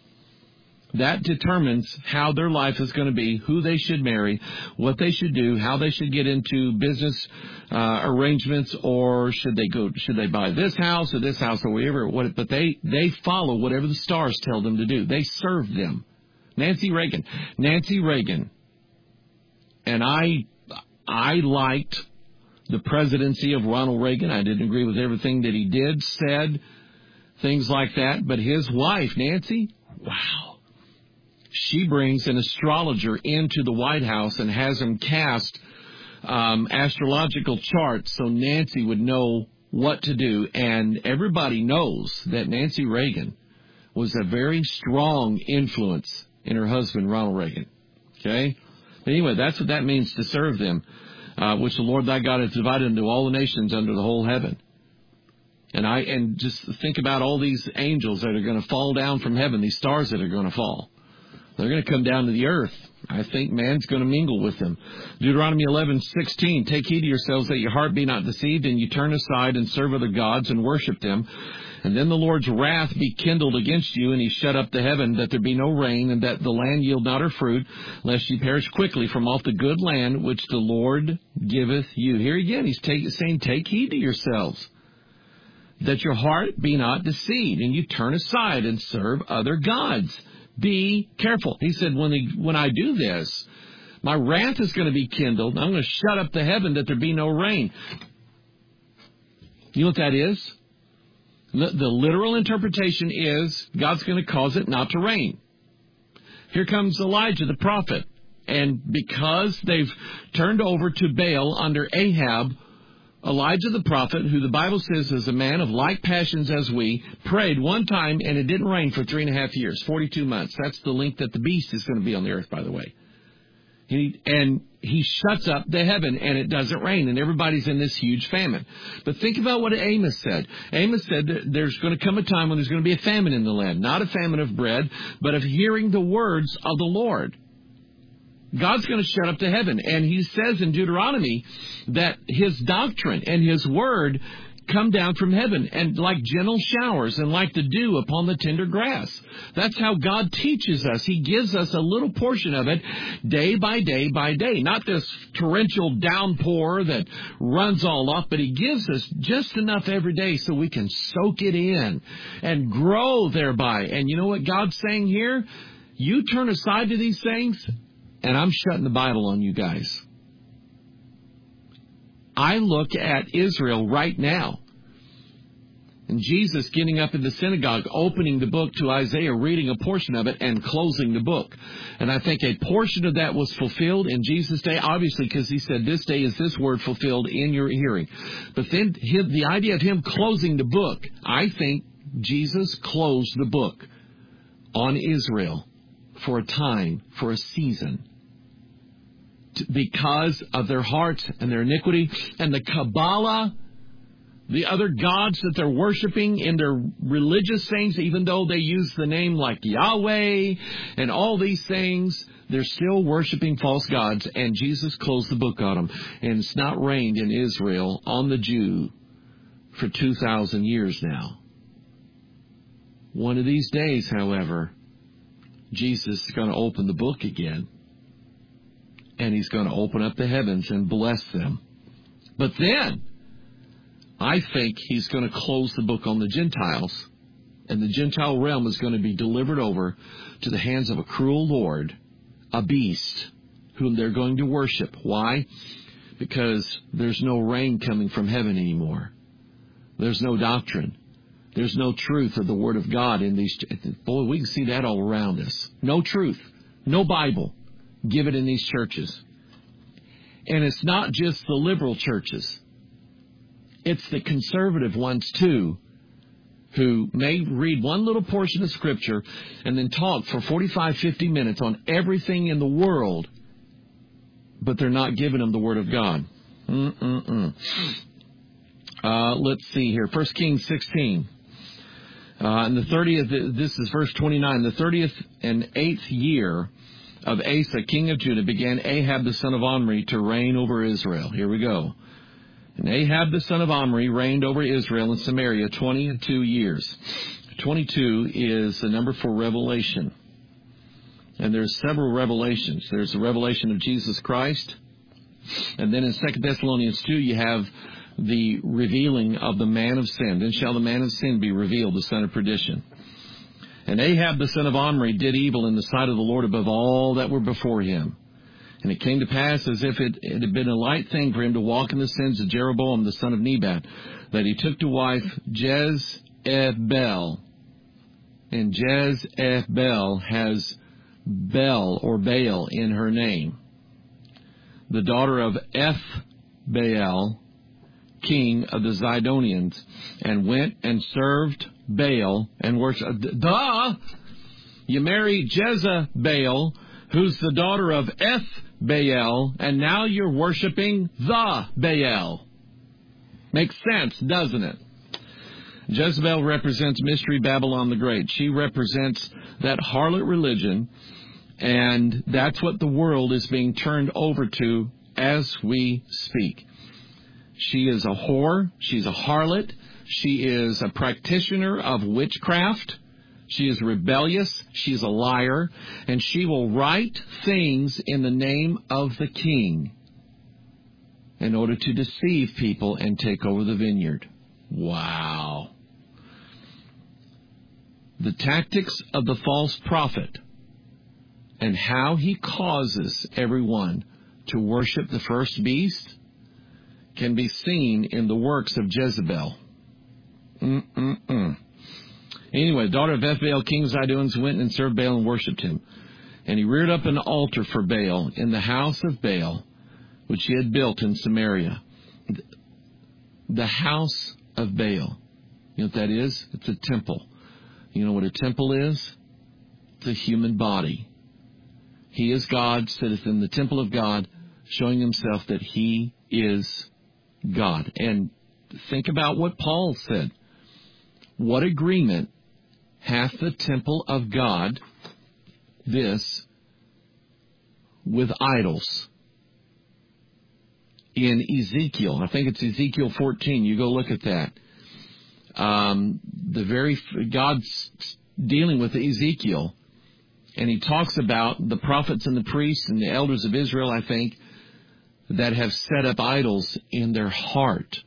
that determines how their life is going to be, who they should marry, what they should do, how they should get into business uh, arrangements, or should they go, should they buy this house or this house or whatever. What, but they they follow whatever the stars tell them to do. They serve them. Nancy Reagan. Nancy Reagan. And I I liked the presidency of Ronald Reagan. I didn't agree with everything that he did, said, things like that. But his wife, Nancy, wow. She brings an astrologer into the White House and has him cast um, astrological charts so Nancy would know what to do. And everybody knows that Nancy Reagan was a very strong influence in her husband, Ronald Reagan. Okay? But anyway, that's what that means, to serve them, uh, which the Lord thy God has divided into all the nations under the whole heaven. And I and just think about all these angels that are going to fall down from heaven, these stars that are going to fall. They're going to come down to the earth. I think man's going to mingle with them. Deuteronomy eleven sixteen, take heed to yourselves that your heart be not deceived, and you turn aside and serve other gods and worship them. And then the Lord's wrath be kindled against you, and he shut up the heaven, that there be no rain, and that the land yield not her fruit, lest ye perish quickly from off the good land which the Lord giveth you. Here again, he's take, saying, take heed to yourselves, that your heart be not deceived, and you turn aside and serve other gods. Be careful. He said, when, they, when I do this, my wrath is going to be kindled. I'm going to shut up the heaven that there be no rain. You know what that is? The, the literal interpretation is God's going to cause it not to rain. Here comes Elijah the prophet. And because they've turned over to Baal under Ahab, Elijah the prophet, who the Bible says is a man of like passions as we, prayed one time and it didn't rain for three and a half years, forty-two months. That's the length that the beast is going to be on the earth, by the way. He, and he shuts up the heaven and it doesn't rain, and everybody's in this huge famine. But think about what Amos said. Amos said that there's going to come a time when there's going to be a famine in the land, not a famine of bread, but of hearing the words of the Lord. God's going to shut up the heaven. And he says in Deuteronomy that his doctrine and his word come down from heaven, and like gentle showers and like the dew upon the tender grass. That's how God teaches us. He gives us a little portion of it day by day by day. Not this torrential downpour that runs all off, but he gives us just enough every day so we can soak it in and grow thereby. And you know what God's saying here? You turn aside to these things, and I'm shutting the Bible on you guys. I look at Israel right now, And Jesus getting up in the synagogue, opening the book to Isaiah, reading a portion of it, and closing the book. And I think a portion of that was fulfilled in Jesus' day, obviously, because he said, this day is this word fulfilled in your hearing. But then him, the idea of him closing the book, I think Jesus closed the book on Israel for a time, for a season, because of their hearts and their iniquity and the Kabbalah, the other gods that they're worshiping in their religious things, even though they use the name like Yahweh and all these things, they're still worshiping false gods, and Jesus closed the book on them. And it's not rained in Israel on the Jew for two thousand years now. One of these days, however, Jesus is going to open the book again, and he's going to open up the heavens and bless them. But then, I think he's going to close the book on the Gentiles, and the Gentile realm is going to be delivered over to the hands of a cruel lord, a beast, whom they're going to worship. Why? Because there's no rain coming from heaven anymore. There's no doctrine. There's no truth of the Word of God in these. Boy, we can see that all around us. No truth. No Bible given in these churches. And it's not just the liberal churches. It's the conservative ones, too, who may read one little portion of Scripture and then talk for forty-five, fifty minutes on everything in the world, but they're not giving them the Word of God. Mm-mm-mm. Uh, let's see here. First Kings sixteen. Uh, and the thirtieth, this is verse twenty-nine. The thirtieth and eighth year of Asa, king of Judah, began Ahab the son of Omri to reign over Israel. Here we go. And Ahab the son of Omri reigned over Israel and Samaria twenty-two years. twenty-two is the number for revelation. And there's several revelations. There's the revelation of Jesus Christ. And then in Second Thessalonians two, you have the revealing of the man of sin. Then shall the man of sin be revealed, the son of perdition. And Ahab the son of Omri did evil in the sight of the Lord above all that were before him. And it came to pass, as if it, it had been a light thing for him to walk in the sins of Jeroboam the son of Nebat, that he took to wife Jezebel. And Jezebel has Bel or Baal in her name, the daughter of Ethbaal, king of the Zidonians, and went and served Baal and worshipped. Duh! You marry Jezebel, who's the daughter of Ethbaal, and now you're worshiping the Baal. Makes sense, doesn't it? Jezebel represents Mystery Babylon the Great. She represents that harlot religion, and that's what the world is being turned over to as we speak. She is a whore. She's a harlot. She is a practitioner of witchcraft. She is rebellious. She's a liar. And she will write things in the name of the king in order to deceive people and take over the vineyard. Wow. The tactics of the false prophet and how he causes everyone to worship the first beast can be seen in the works of Jezebel. Mm-mm-mm. Anyway, the daughter of Ethbaal, king of Zidonians, went and served Baal and worshipped him. And he reared up an altar for Baal in the house of Baal, which he had built in Samaria. The house of Baal. You know what that is? It's a temple. You know what a temple is? It's a human body. He is God, sitteth in the temple of God, showing himself that he is God. And think about what Paul said. What agreement hath the temple of God, this, with idols? In Ezekiel, I think it's Ezekiel fourteen, you go look at that. Um, the very, God's dealing with Ezekiel, and he talks about the prophets and the priests and the elders of Israel, I think, that have set up idols in their heart.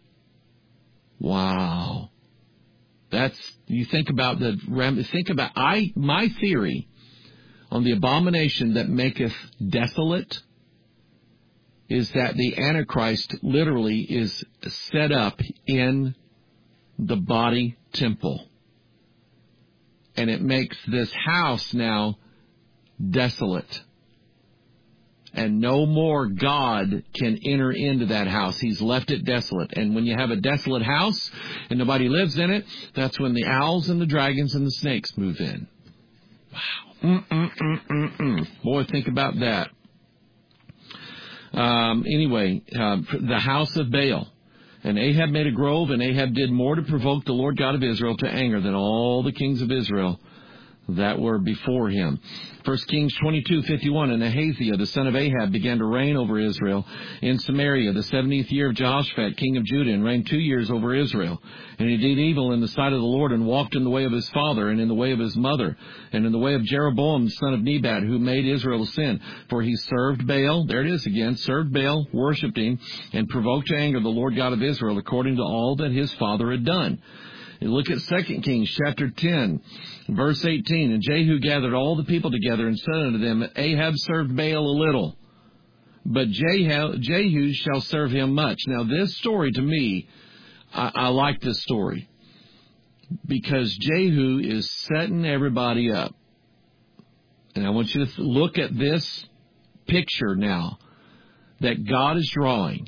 Wow. That's, you think about the, think about, I, my theory on the abomination that maketh desolate is that the Antichrist literally is set up in the body temple. And it makes this house now desolate. And no more God can enter into that house. He's left it desolate. And when you have a desolate house and nobody lives in it, that's when the owls and the dragons and the snakes move in. Wow. Mm-mm-mm-mm-mm. Boy, think about that. Um, anyway, uh, the house of Baal. And Ahab made a grove, and Ahab did more to provoke the Lord God of Israel to anger than all the kings of Israel that were before him. First Kings twenty-two fifty-one, and Ahaziah, the son of Ahab, began to reign over Israel in Samaria the seventieth year of Jehoshaphat, king of Judah, and reigned two years over Israel. And he did evil in the sight of the Lord, and walked in the way of his father, and in the way of his mother, and in the way of Jeroboam, son of Nebat, who made Israel sin. For he served Baal, there it is again, served Baal, worshipped him, and provoked to anger the Lord God of Israel, according to all that his father had done. Look at Second Kings chapter ten, verse eighteen. And Jehu gathered all the people together and said unto them, Ahab served Baal a little, but Jehu, Jehu shall serve him much. Now this story to me, I, I like this story, because Jehu is setting everybody up. And I want you to look at this picture now that God is drawing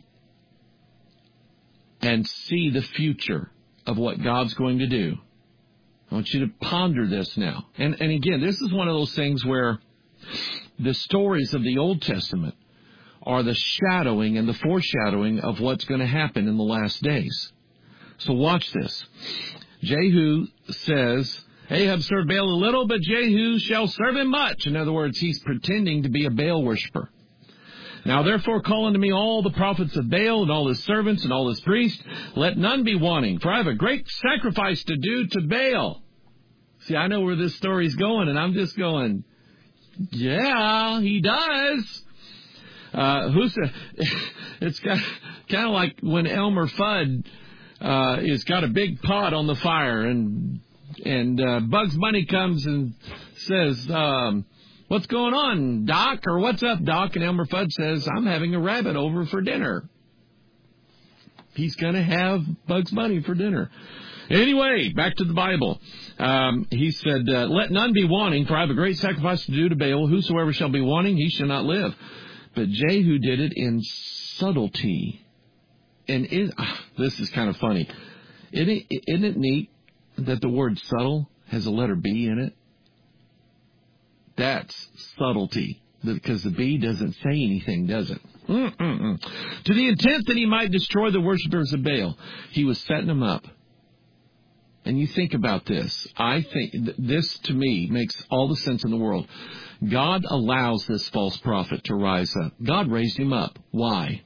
and see the future of what God's going to do. I want you to ponder this now. And, and again, this is one of those things where the stories of the Old Testament are the shadowing and the foreshadowing of what's going to happen in the last days. So watch this. Jehu says, Ahab served Baal a little, but Jehu shall serve him much. In other words, he's pretending to be a Baal worshiper. Now therefore call unto me all the prophets of Baal, and all his servants, and all his priests. Let none be wanting, for I have a great sacrifice to do to Baal. See, I know where this story's going, and I'm just going, yeah, he does. Uh, who's a, it's got, kind of like when Elmer Fudd uh, has got a big pot on the fire, and and uh, Bugs Bunny comes and says, um, what's going on, Doc? Or what's up, Doc? And Elmer Fudd says, I'm having a rabbit over for dinner. He's going to have Bugs Bunny for dinner. Anyway, back to the Bible. Um, he said, uh, let none be wanting, for I have a great sacrifice to do to Baal. Whosoever shall be wanting, he shall not live. But Jehu did it in subtlety. And it, uh, this is kind of funny. Isn't it, isn't it neat that the word subtle has a letter B in it? That's subtlety, because the B doesn't say anything, does it? Mm-mm-mm. To the intent that he might destroy the worshipers of Baal, he was setting them up. And you think about this. I think th- this, to me, makes all the sense in the world. God allows this false prophet to rise up. God raised him up. Why?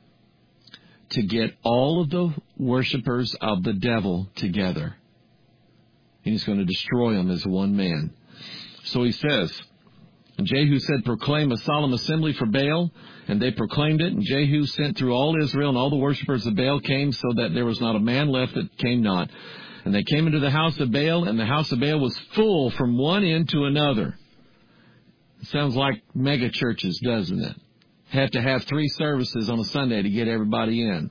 To get all of the worshipers of the devil together. And he's going to destroy them as one man. So he says, and Jehu said, proclaim a solemn assembly for Baal. And they proclaimed it. And Jehu sent through all Israel, and all the worshipers of Baal came, so that there was not a man left that came not. And they came into the house of Baal, and the house of Baal was full from one end to another. It sounds like mega churches, doesn't it? Have to have three services on a Sunday to get everybody in.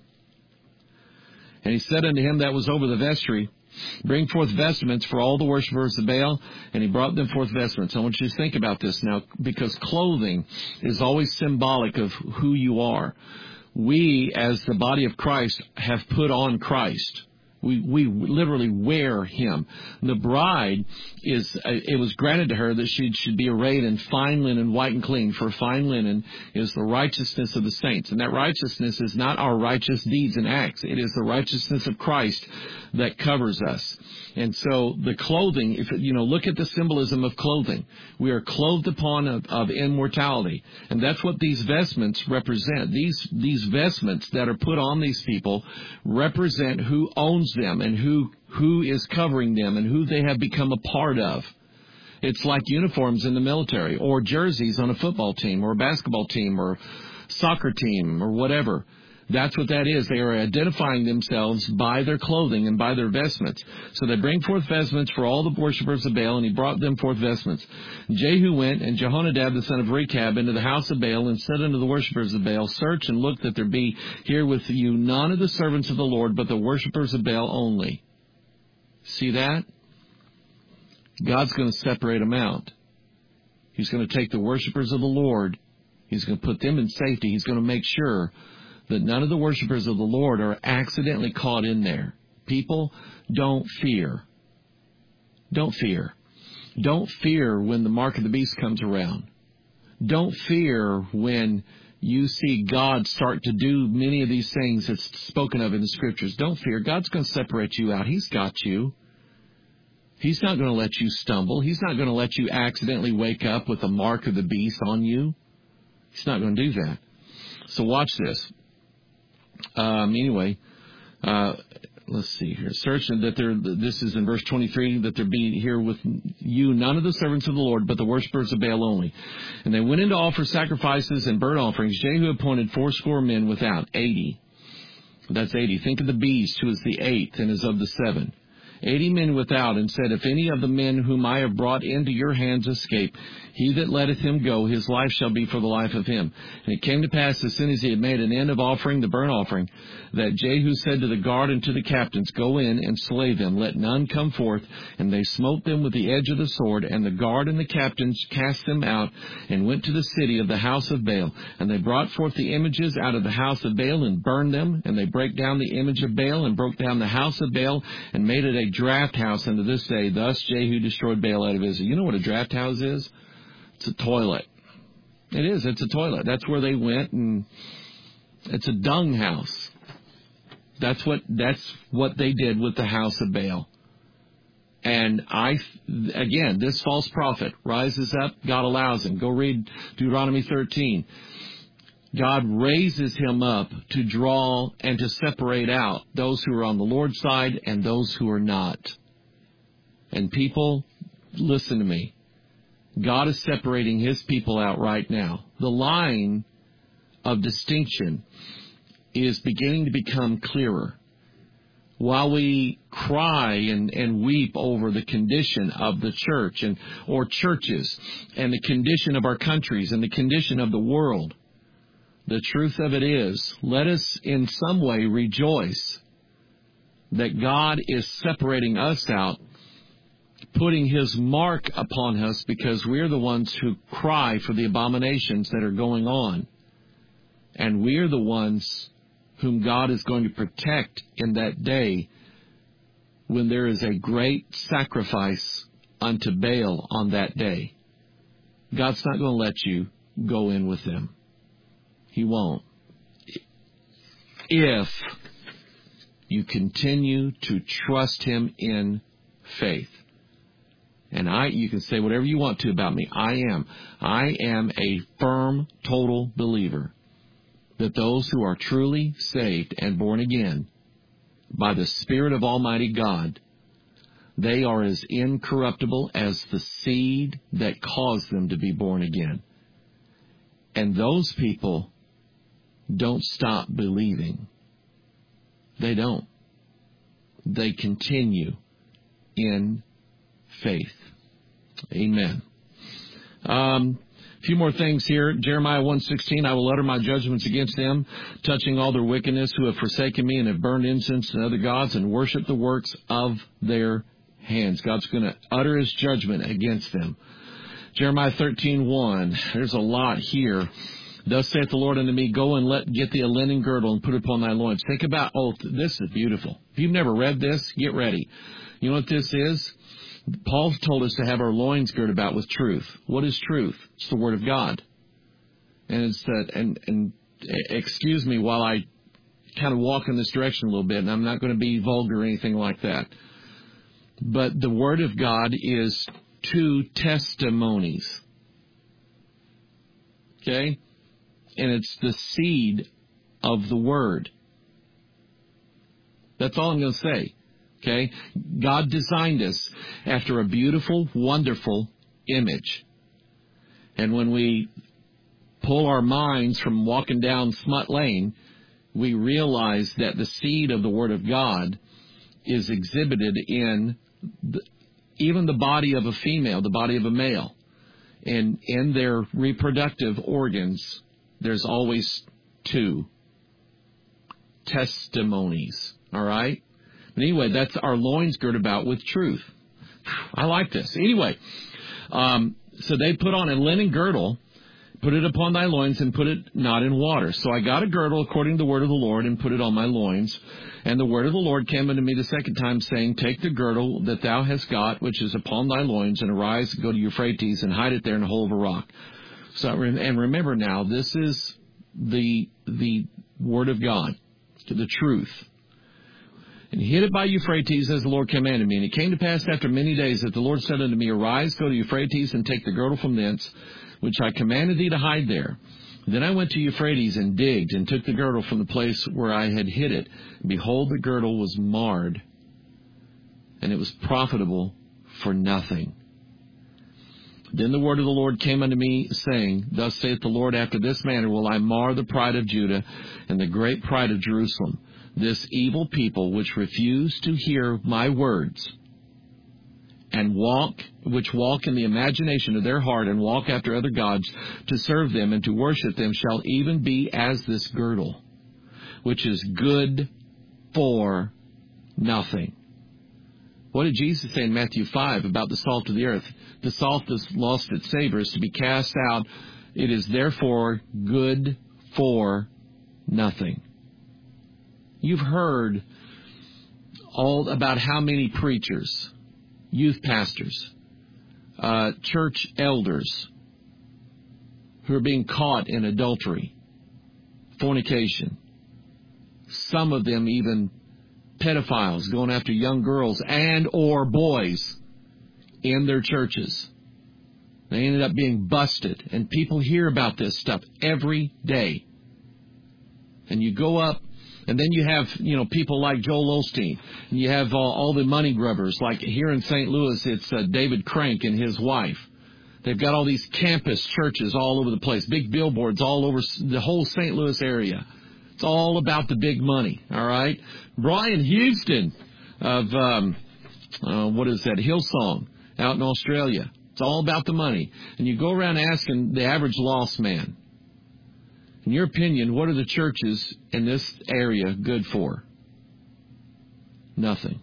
And he said unto him that was over the vestry, bring forth vestments for all the worshipers of Baal. And he brought them forth vestments. I want you to think about this now, because clothing is always symbolic of who you are. We, as the body of Christ, have put on Christ. We we literally wear him. The bride is, uh, it was granted to her that she should be arrayed in fine linen, white and clean. For fine linen is the righteousness of the saints. And that righteousness is not our righteous deeds and acts. It is the righteousness of Christ that covers us. And so the clothing, if you know, look at the symbolism of clothing. We are clothed upon of, of immortality. And that's what these vestments represent. These, these vestments that are put on these people represent who owns them and who, who is covering them and who they have become a part of. It's like uniforms in the military, or jerseys on a football team or a basketball team or soccer team or whatever. That's what that is. They are identifying themselves by their clothing and by their vestments. So they bring forth vestments for all the worshipers of Baal, and he brought them forth vestments. Jehu went, and Jehonadab the son of Rechab, into the house of Baal, and said unto the worshipers of Baal, search and look that there be here with you none of the servants of the Lord, but the worshipers of Baal only. See that? God's going to separate them out. He's going to take the worshipers of the Lord. He's going to put them in safety. He's going to make sure that none of the worshipers of the Lord are accidentally caught in there. People, don't fear. Don't fear. Don't fear when the mark of the beast comes around. Don't fear when you see God start to do many of these things that's spoken of in the Scriptures. Don't fear. God's going to separate you out. He's got you. He's not going to let you stumble. He's not going to let you accidentally wake up with the mark of the beast on you. He's not going to do that. So watch this. Um, anyway, uh, let's see here. Search that there. This is in verse twenty-three, that there be here with you none of the servants of the Lord, but the worshippers of Baal only. And they went in to offer sacrifices and burnt offerings. Jehu appointed fourscore men without, eighty. That's eighty. Think of the beast, who is the eighth and is of the seven. Eighty men without, and said, if any of the men whom I have brought into your hands escape, he that letteth him go, his life shall be for the life of him. And it came to pass, as soon as he had made an end of offering the burnt offering, that Jehu said to the guard and to the captains, go in and slay them, let none come forth. And they smote them with the edge of the sword, and the guard and the captains cast them out, and went to the city of the house of Baal. And they brought forth the images out of the house of Baal, and burned them. And they brake down the image of Baal, and broke down the house of Baal, and made it a draft house unto this day. Thus Jehu destroyed Baal out of Israel. You know what a draft house is? It's a toilet. It is. It's a toilet. That's where they went, and it's a dung house. That's what that's what they did with the house of Baal. And I, again, this false prophet rises up. God allows him. Go read Deuteronomy thirteen. God raises him up to draw and to separate out those who are on the Lord's side and those who are not. And people, listen to me. God is separating his people out right now. The line of distinction is beginning to become clearer. While we cry and, and weep over the condition of the church and or churches and the condition of our countries and the condition of the world, the truth of it is, let us in some way rejoice that God is separating us out, putting his mark upon us, because we're the ones who cry for the abominations that are going on. And we're the ones whom God is going to protect in that day when there is a great sacrifice unto Baal on that day. God's not going to let you go in with them. He won't. If you continue to trust him in faith. And I, you can say whatever you want to about me. I am. I am a firm, total believer that those who are truly saved and born again by the Spirit of Almighty God, they are as incorruptible as the seed that caused them to be born again. And those people don't stop believing. They don't. They continue in faith. Amen. Um, a few more things here. Jeremiah one sixteen, I will utter my judgments against them, touching all their wickedness, who have forsaken me and have burned incense to other gods and worshipped the works of their hands. God's going to utter his judgment against them. Jeremiah thirteen one, there's a lot here. Thus saith the Lord unto me, go and let get thee a linen girdle and put it upon thy loins. Think about, oh, this is beautiful. If you've never read this, get ready. You know what this is? Paul told us to have our loins girded about with truth. What is truth? It's the Word of God. And it's that, and, and excuse me while I kind of walk in this direction a little bit, and I'm not going to be vulgar or anything like that. But the Word of God is two testimonies. Okay? And it's the seed of the Word. That's all I'm going to say. Okay? God designed us after a beautiful, wonderful image. And when we pull our minds from walking down Smut Lane, we realize that the seed of the Word of God is exhibited in the, even the body of a female, the body of a male. And in their reproductive organs, there's always two testimonies. All right? But anyway, that's our loins girt about with truth. I like this. Anyway, um, so they put on a linen girdle, put it upon thy loins, and put it not in water. So I got a girdle according to the word of the Lord, and put it on my loins. And the word of the Lord came unto me the second time, saying, Take the girdle that thou hast got, which is upon thy loins, and arise, and go to Euphrates, and hide it there in the hole of a rock. So, and remember now, this is the the word of God, the truth. And he hid it by Euphrates as the Lord commanded me. And it came to pass after many days that the Lord said unto me, Arise, go to Euphrates, and take the girdle from thence, which I commanded thee to hide there. Then I went to Euphrates and digged, and took the girdle from the place where I had hid it. And behold, the girdle was marred, and it was profitable for nothing. Then the word of the Lord came unto me, saying, Thus saith the Lord, After this manner will I mar the pride of Judah, and the great pride of Jerusalem. This evil people which refuse to hear my words, and walk, which walk in the imagination of their heart, and walk after other gods, to serve them and to worship them, shall even be as this girdle, which is good for nothing. What did Jesus say in Matthew five about the salt of the earth? The salt has lost its savor, is to be cast out. It is therefore good for nothing. You've heard all about how many preachers, youth pastors, uh, church elders who are being caught in adultery, fornication, some of them even pedophiles going after young girls and or boys in their churches. They ended up being busted, and people hear about this stuff every day. And you go up, and then you have, you know, people like Joel Osteen, and you have uh, all the money grubbers, like here in Saint Louis, it's uh, David Crank and his wife. They've got all these campus churches all over the place, big billboards all over the whole Saint Louis area. It's all about the big money, all right? Brian Houston of, um, uh, what is that, Hillsong out in Australia. It's all about the money. And you go around asking the average lost man, in your opinion, what are the churches in this area good for? Nothing.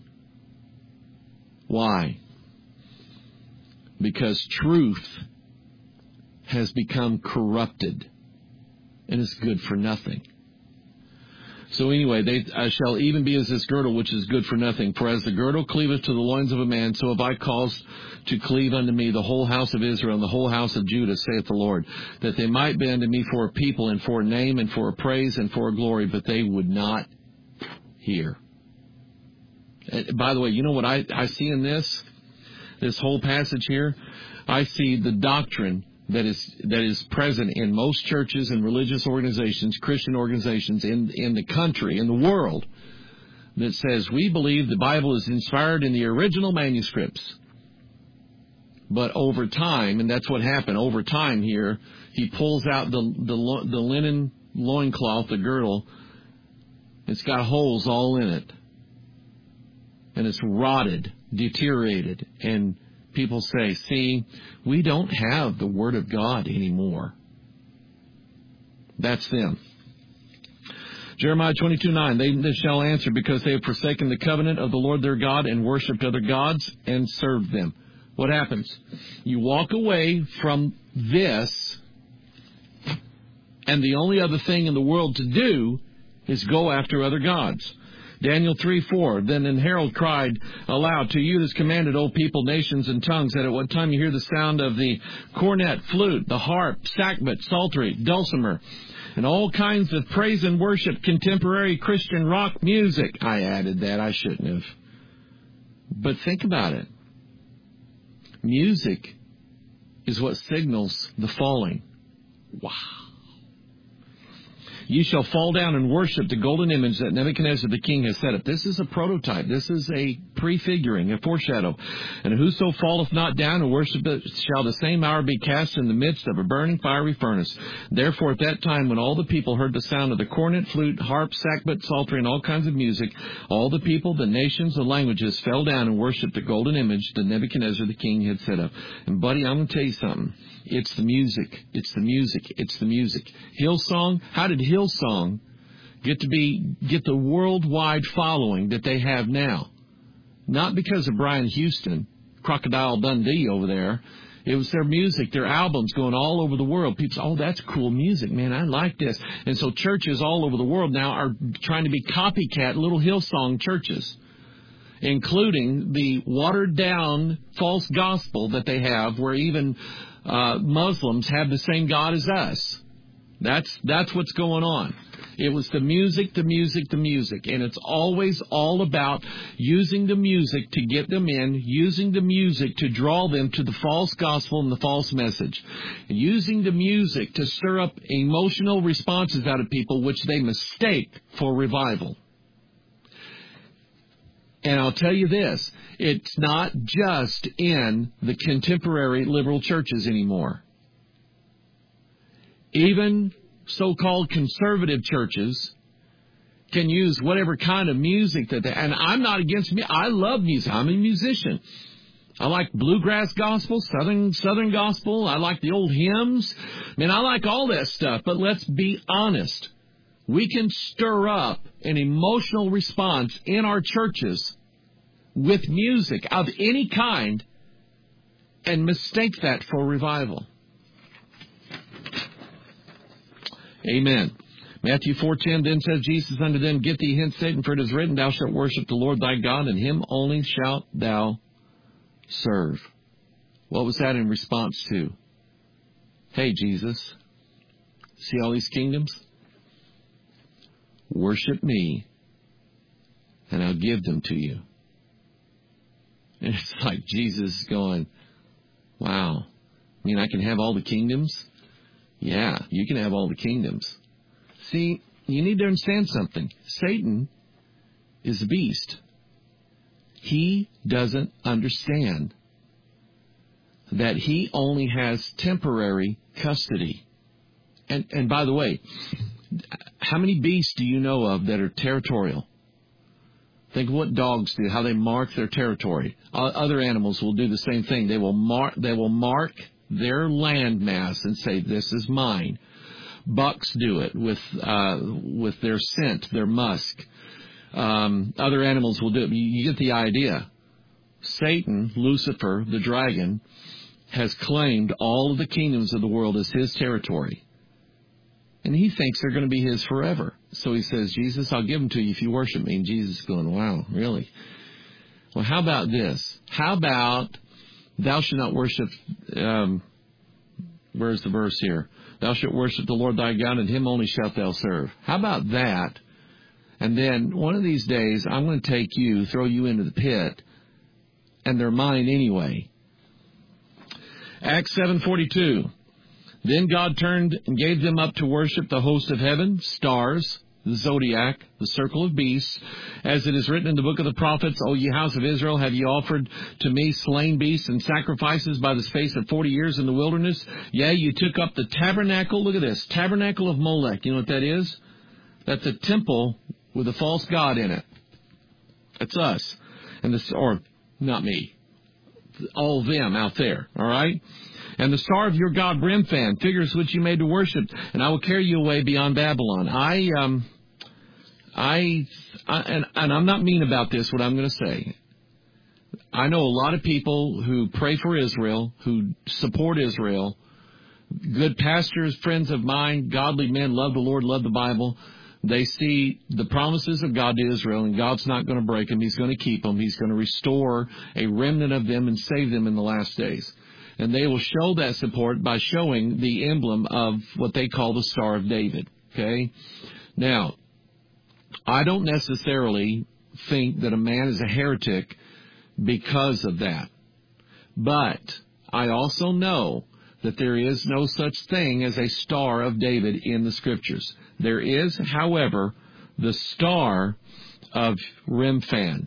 Why? Because truth has become corrupted and is good for nothing. So anyway, they uh, shall even be as this girdle, which is good for nothing. For as the girdle cleaveth to the loins of a man, so have I caused to cleave unto me the whole house of Israel and the whole house of Judah, saith the Lord, that they might be unto me for a people and for a name and for a praise and for a glory, but they would not hear. And by the way, you know what I, I see in this, this whole passage here? I see the doctrine that is that is present in most churches and religious organizations, Christian organizations in in the country, in the world, that says we believe the Bible is inspired in the original manuscripts. But over time, and that's what happened, over time here, he pulls out the the, the linen loincloth, the girdle. It's got holes all in it. And it's rotted, deteriorated, and people say, see, we don't have the Word of God anymore. That's them. Jeremiah twenty-two nine, they, they shall answer, because they have forsaken the covenant of the Lord their God and worshipped other gods and served them. What happens? You walk away from this, and the only other thing in the world to do is go after other gods. Daniel three four, then an herald cried aloud, to you is commanded, O people, nations, and tongues, that at what time you hear the sound of the cornet, flute, the harp, sackbut, psaltery, dulcimer, and all kinds of praise and worship, contemporary Christian rock music. I added that. I shouldn't have. But think about it. Music is what signals the falling. Wow. You shall fall down and worship the golden image that Nebuchadnezzar the king has set up. This is a prototype. This is a prefiguring, a foreshadow. And whoso falleth not down and worshipeth shall the same hour be cast in the midst of a burning fiery furnace. Therefore at that time, when all the people heard the sound of the cornet, flute, harp, sackbut, psaltery, and all kinds of music, all the people, the nations, the languages fell down and worshipped the golden image that Nebuchadnezzar the king had set up. And buddy, I'm going to tell you something. It's the music. It's the music. It's the music. Hillsong. How did Hillsong get to be get the worldwide following that they have now. Not because of Brian Houston, Crocodile Dundee over there. It was their music, their albums going all over the world. People say, oh, that's cool music, man. I like this. And so churches all over the world now are trying to be copycat little Hillsong churches, including the watered-down false gospel that they have where even uh, Muslims have the same God as us. That's that's what's going on. It was the music, the music, the music. And it's always all about using the music to get them in, using the music to draw them to the false gospel and the false message, using the music to stir up emotional responses out of people, which they mistake for revival. And I'll tell you this, it's not just in the contemporary liberal churches anymore. Even so-called conservative churches can use whatever kind of music that they, and I'm not against me. I love music. I'm a musician. I like bluegrass gospel, southern southern gospel. I like the old hymns. I mean, I like all that stuff. But let's be honest. We can stir up an emotional response in our churches with music of any kind and mistake that for revival. Amen. Matthew four ten then says, Jesus unto them, Get thee hence, Satan, for it is written, Thou shalt worship the Lord thy God, and him only shalt thou serve. What was that in response to? Hey, Jesus, see all these kingdoms? Worship me, and I'll give them to you. And it's like Jesus going, wow, I mean, I can have all the kingdoms? Yeah, you can have all the kingdoms. See, you need to understand something. Satan is a beast. He doesn't understand that he only has temporary custody. And, and by the way, how many beasts do you know of that are territorial? Think of what dogs do, how they mark their territory. Other animals will do the same thing. They will mark, they will mark their land mass and say, this is mine. Bucks do it with uh, with their scent, their musk. Um, other animals will do it. You, you get the idea. Satan, Lucifer, the dragon, has claimed all of the kingdoms of the world as his territory. And he thinks they're going to be his forever. So he says, Jesus, I'll give them to you if you worship me. And Jesus is going, wow, really? Well, how about this? How about thou shalt not worship, um, where's the verse here? Thou shalt worship the Lord thy God, and him only shalt thou serve. How about that? And then one of these days, I'm going to take you, throw you into the pit, and they're mine anyway. Acts seven forty-two. Then God turned and gave them up to worship the host of heaven, stars, the zodiac, the circle of beasts, as it is written in the book of the prophets, O ye house of Israel, have ye offered to me slain beasts and sacrifices by the space of forty years in the wilderness? Yea, you took up the tabernacle, look at this, tabernacle of Molech. You know what that is? That's a temple with a false god in it. That's us. And this, or not me, all of them out there, all right? And the star of your god, Remphan, figures which you made to worship, and I will carry you away beyond Babylon. I, um, I, I and, and I'm not mean about this, what I'm going to say. I know a lot of people who pray for Israel, who support Israel, good pastors, friends of mine, godly men, love the Lord, love the Bible. They see the promises of God to Israel, and God's not going to break them. He's going to keep them. He's going to restore a remnant of them and save them in the last days. And they will show that support by showing the emblem of what they call the Star of David. Okay? Now, I don't necessarily think that a man is a heretic because of that. But I also know that there is no such thing as a Star of David in the Scriptures. There is, however, the Star of Remphan.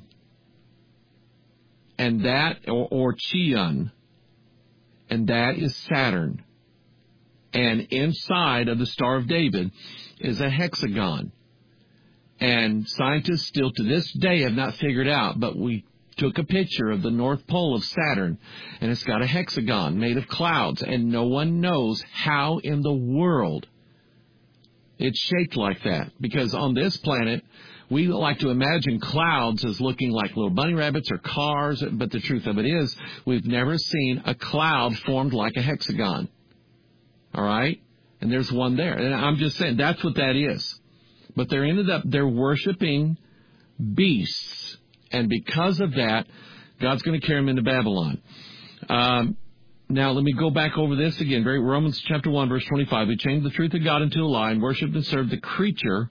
And that, or, or Chion, and that is Saturn. And inside of the Star of David is a hexagon. And scientists still to this day have not figured out, but we took a picture of the North Pole of Saturn, and it's got a hexagon made of clouds, and no one knows how in the world It's shaped like that because on this planet, we like to imagine clouds as looking like little bunny rabbits or cars, but the truth of it is we've never seen a cloud formed like a hexagon. All right? And there's one there. And I'm just saying that's what that is. But they ended up, they're worshiping beasts. And because of that, God's going to carry them into Babylon. Um, now, let me go back over this again. Very Romans chapter one, verse twenty-five. We changed the truth of God into a lie and worshipped and served the creature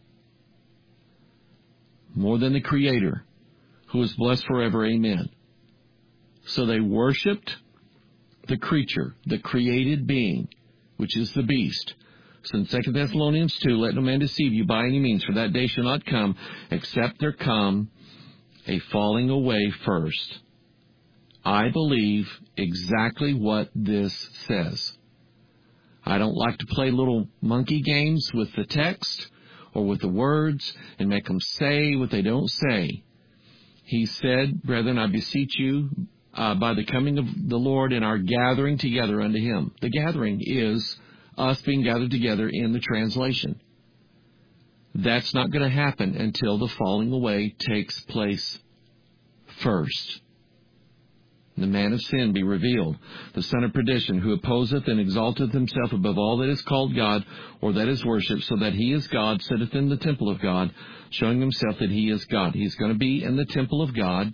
more than the Creator, who is blessed forever. Amen. So they worshipped the creature, the created being, which is the beast. So in Second Thessalonians two, let no man deceive you by any means, for that day shall not come, except there come a falling away first. I believe exactly what this says. I don't like to play little monkey games with the text or with the words and make them say what they don't say. He said, brethren, I beseech you, uh, by the coming of the Lord and our gathering together unto him. The gathering is us being gathered together in the translation. That's not going to happen until the falling away takes place first. The man of sin be revealed, the son of perdition, who opposeth and exalteth himself above all that is called God, or that is worshipped, so that he is God, sitteth in the temple of God, showing himself that he is God. He's going to be in the temple of God.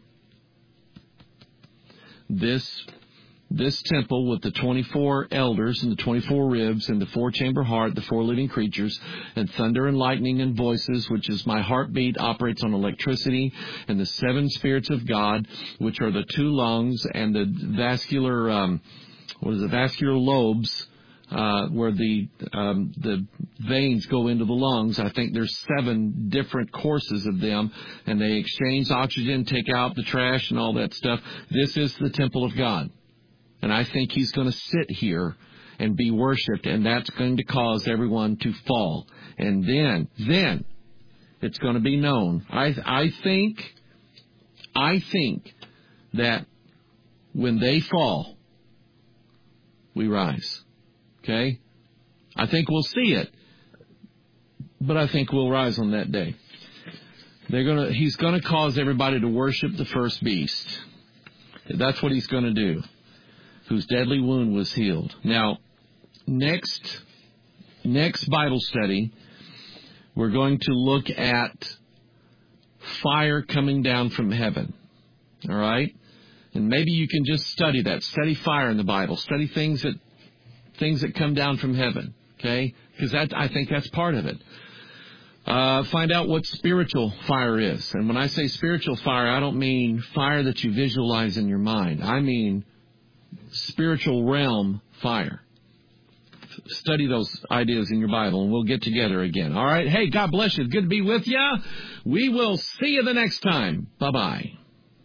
This This temple with the twenty-four elders and the twenty-four ribs and the four-chamber heart, the four living creatures, and thunder and lightning and voices, which is my heartbeat, operates on electricity, and the seven spirits of God, which are the two lungs and the vascular, um, what is it, vascular lobes, uh, where the um, the veins go into the lungs. I think there's seven different courses of them, and they exchange oxygen, take out the trash and all that stuff. This is the temple of God. And I think he's going to sit here and be worshipped, and that's going to cause everyone to fall. And then, then it's going to be known. I, I think, I think that when they fall, we rise. Okay? I think we'll see it, but I think we'll rise on that day. They're going to, he's going to cause everybody to worship the first beast. That's what he's going to do. Whose deadly wound was healed. Now, next, next Bible study, we're going to look at fire coming down from heaven. All right? And maybe you can just study that. Study fire in the Bible. Study things that, things that come down from heaven. Okay? Because that, I think that's part of it. Uh, find out what spiritual fire is. And when I say spiritual fire, I don't mean fire that you visualize in your mind. I mean spiritual realm fire. Study those ideas in your Bible, and we'll get together again. All right? Hey, God bless you. Good to be with you. We will see you the next time. Bye-bye.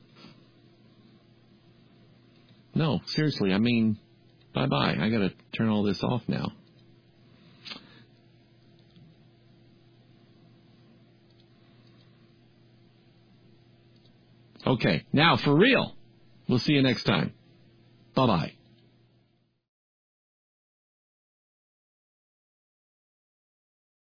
No, seriously, I mean, bye-bye. I got to turn all this off now. Okay, now for real. We'll see you next time. Bye-bye.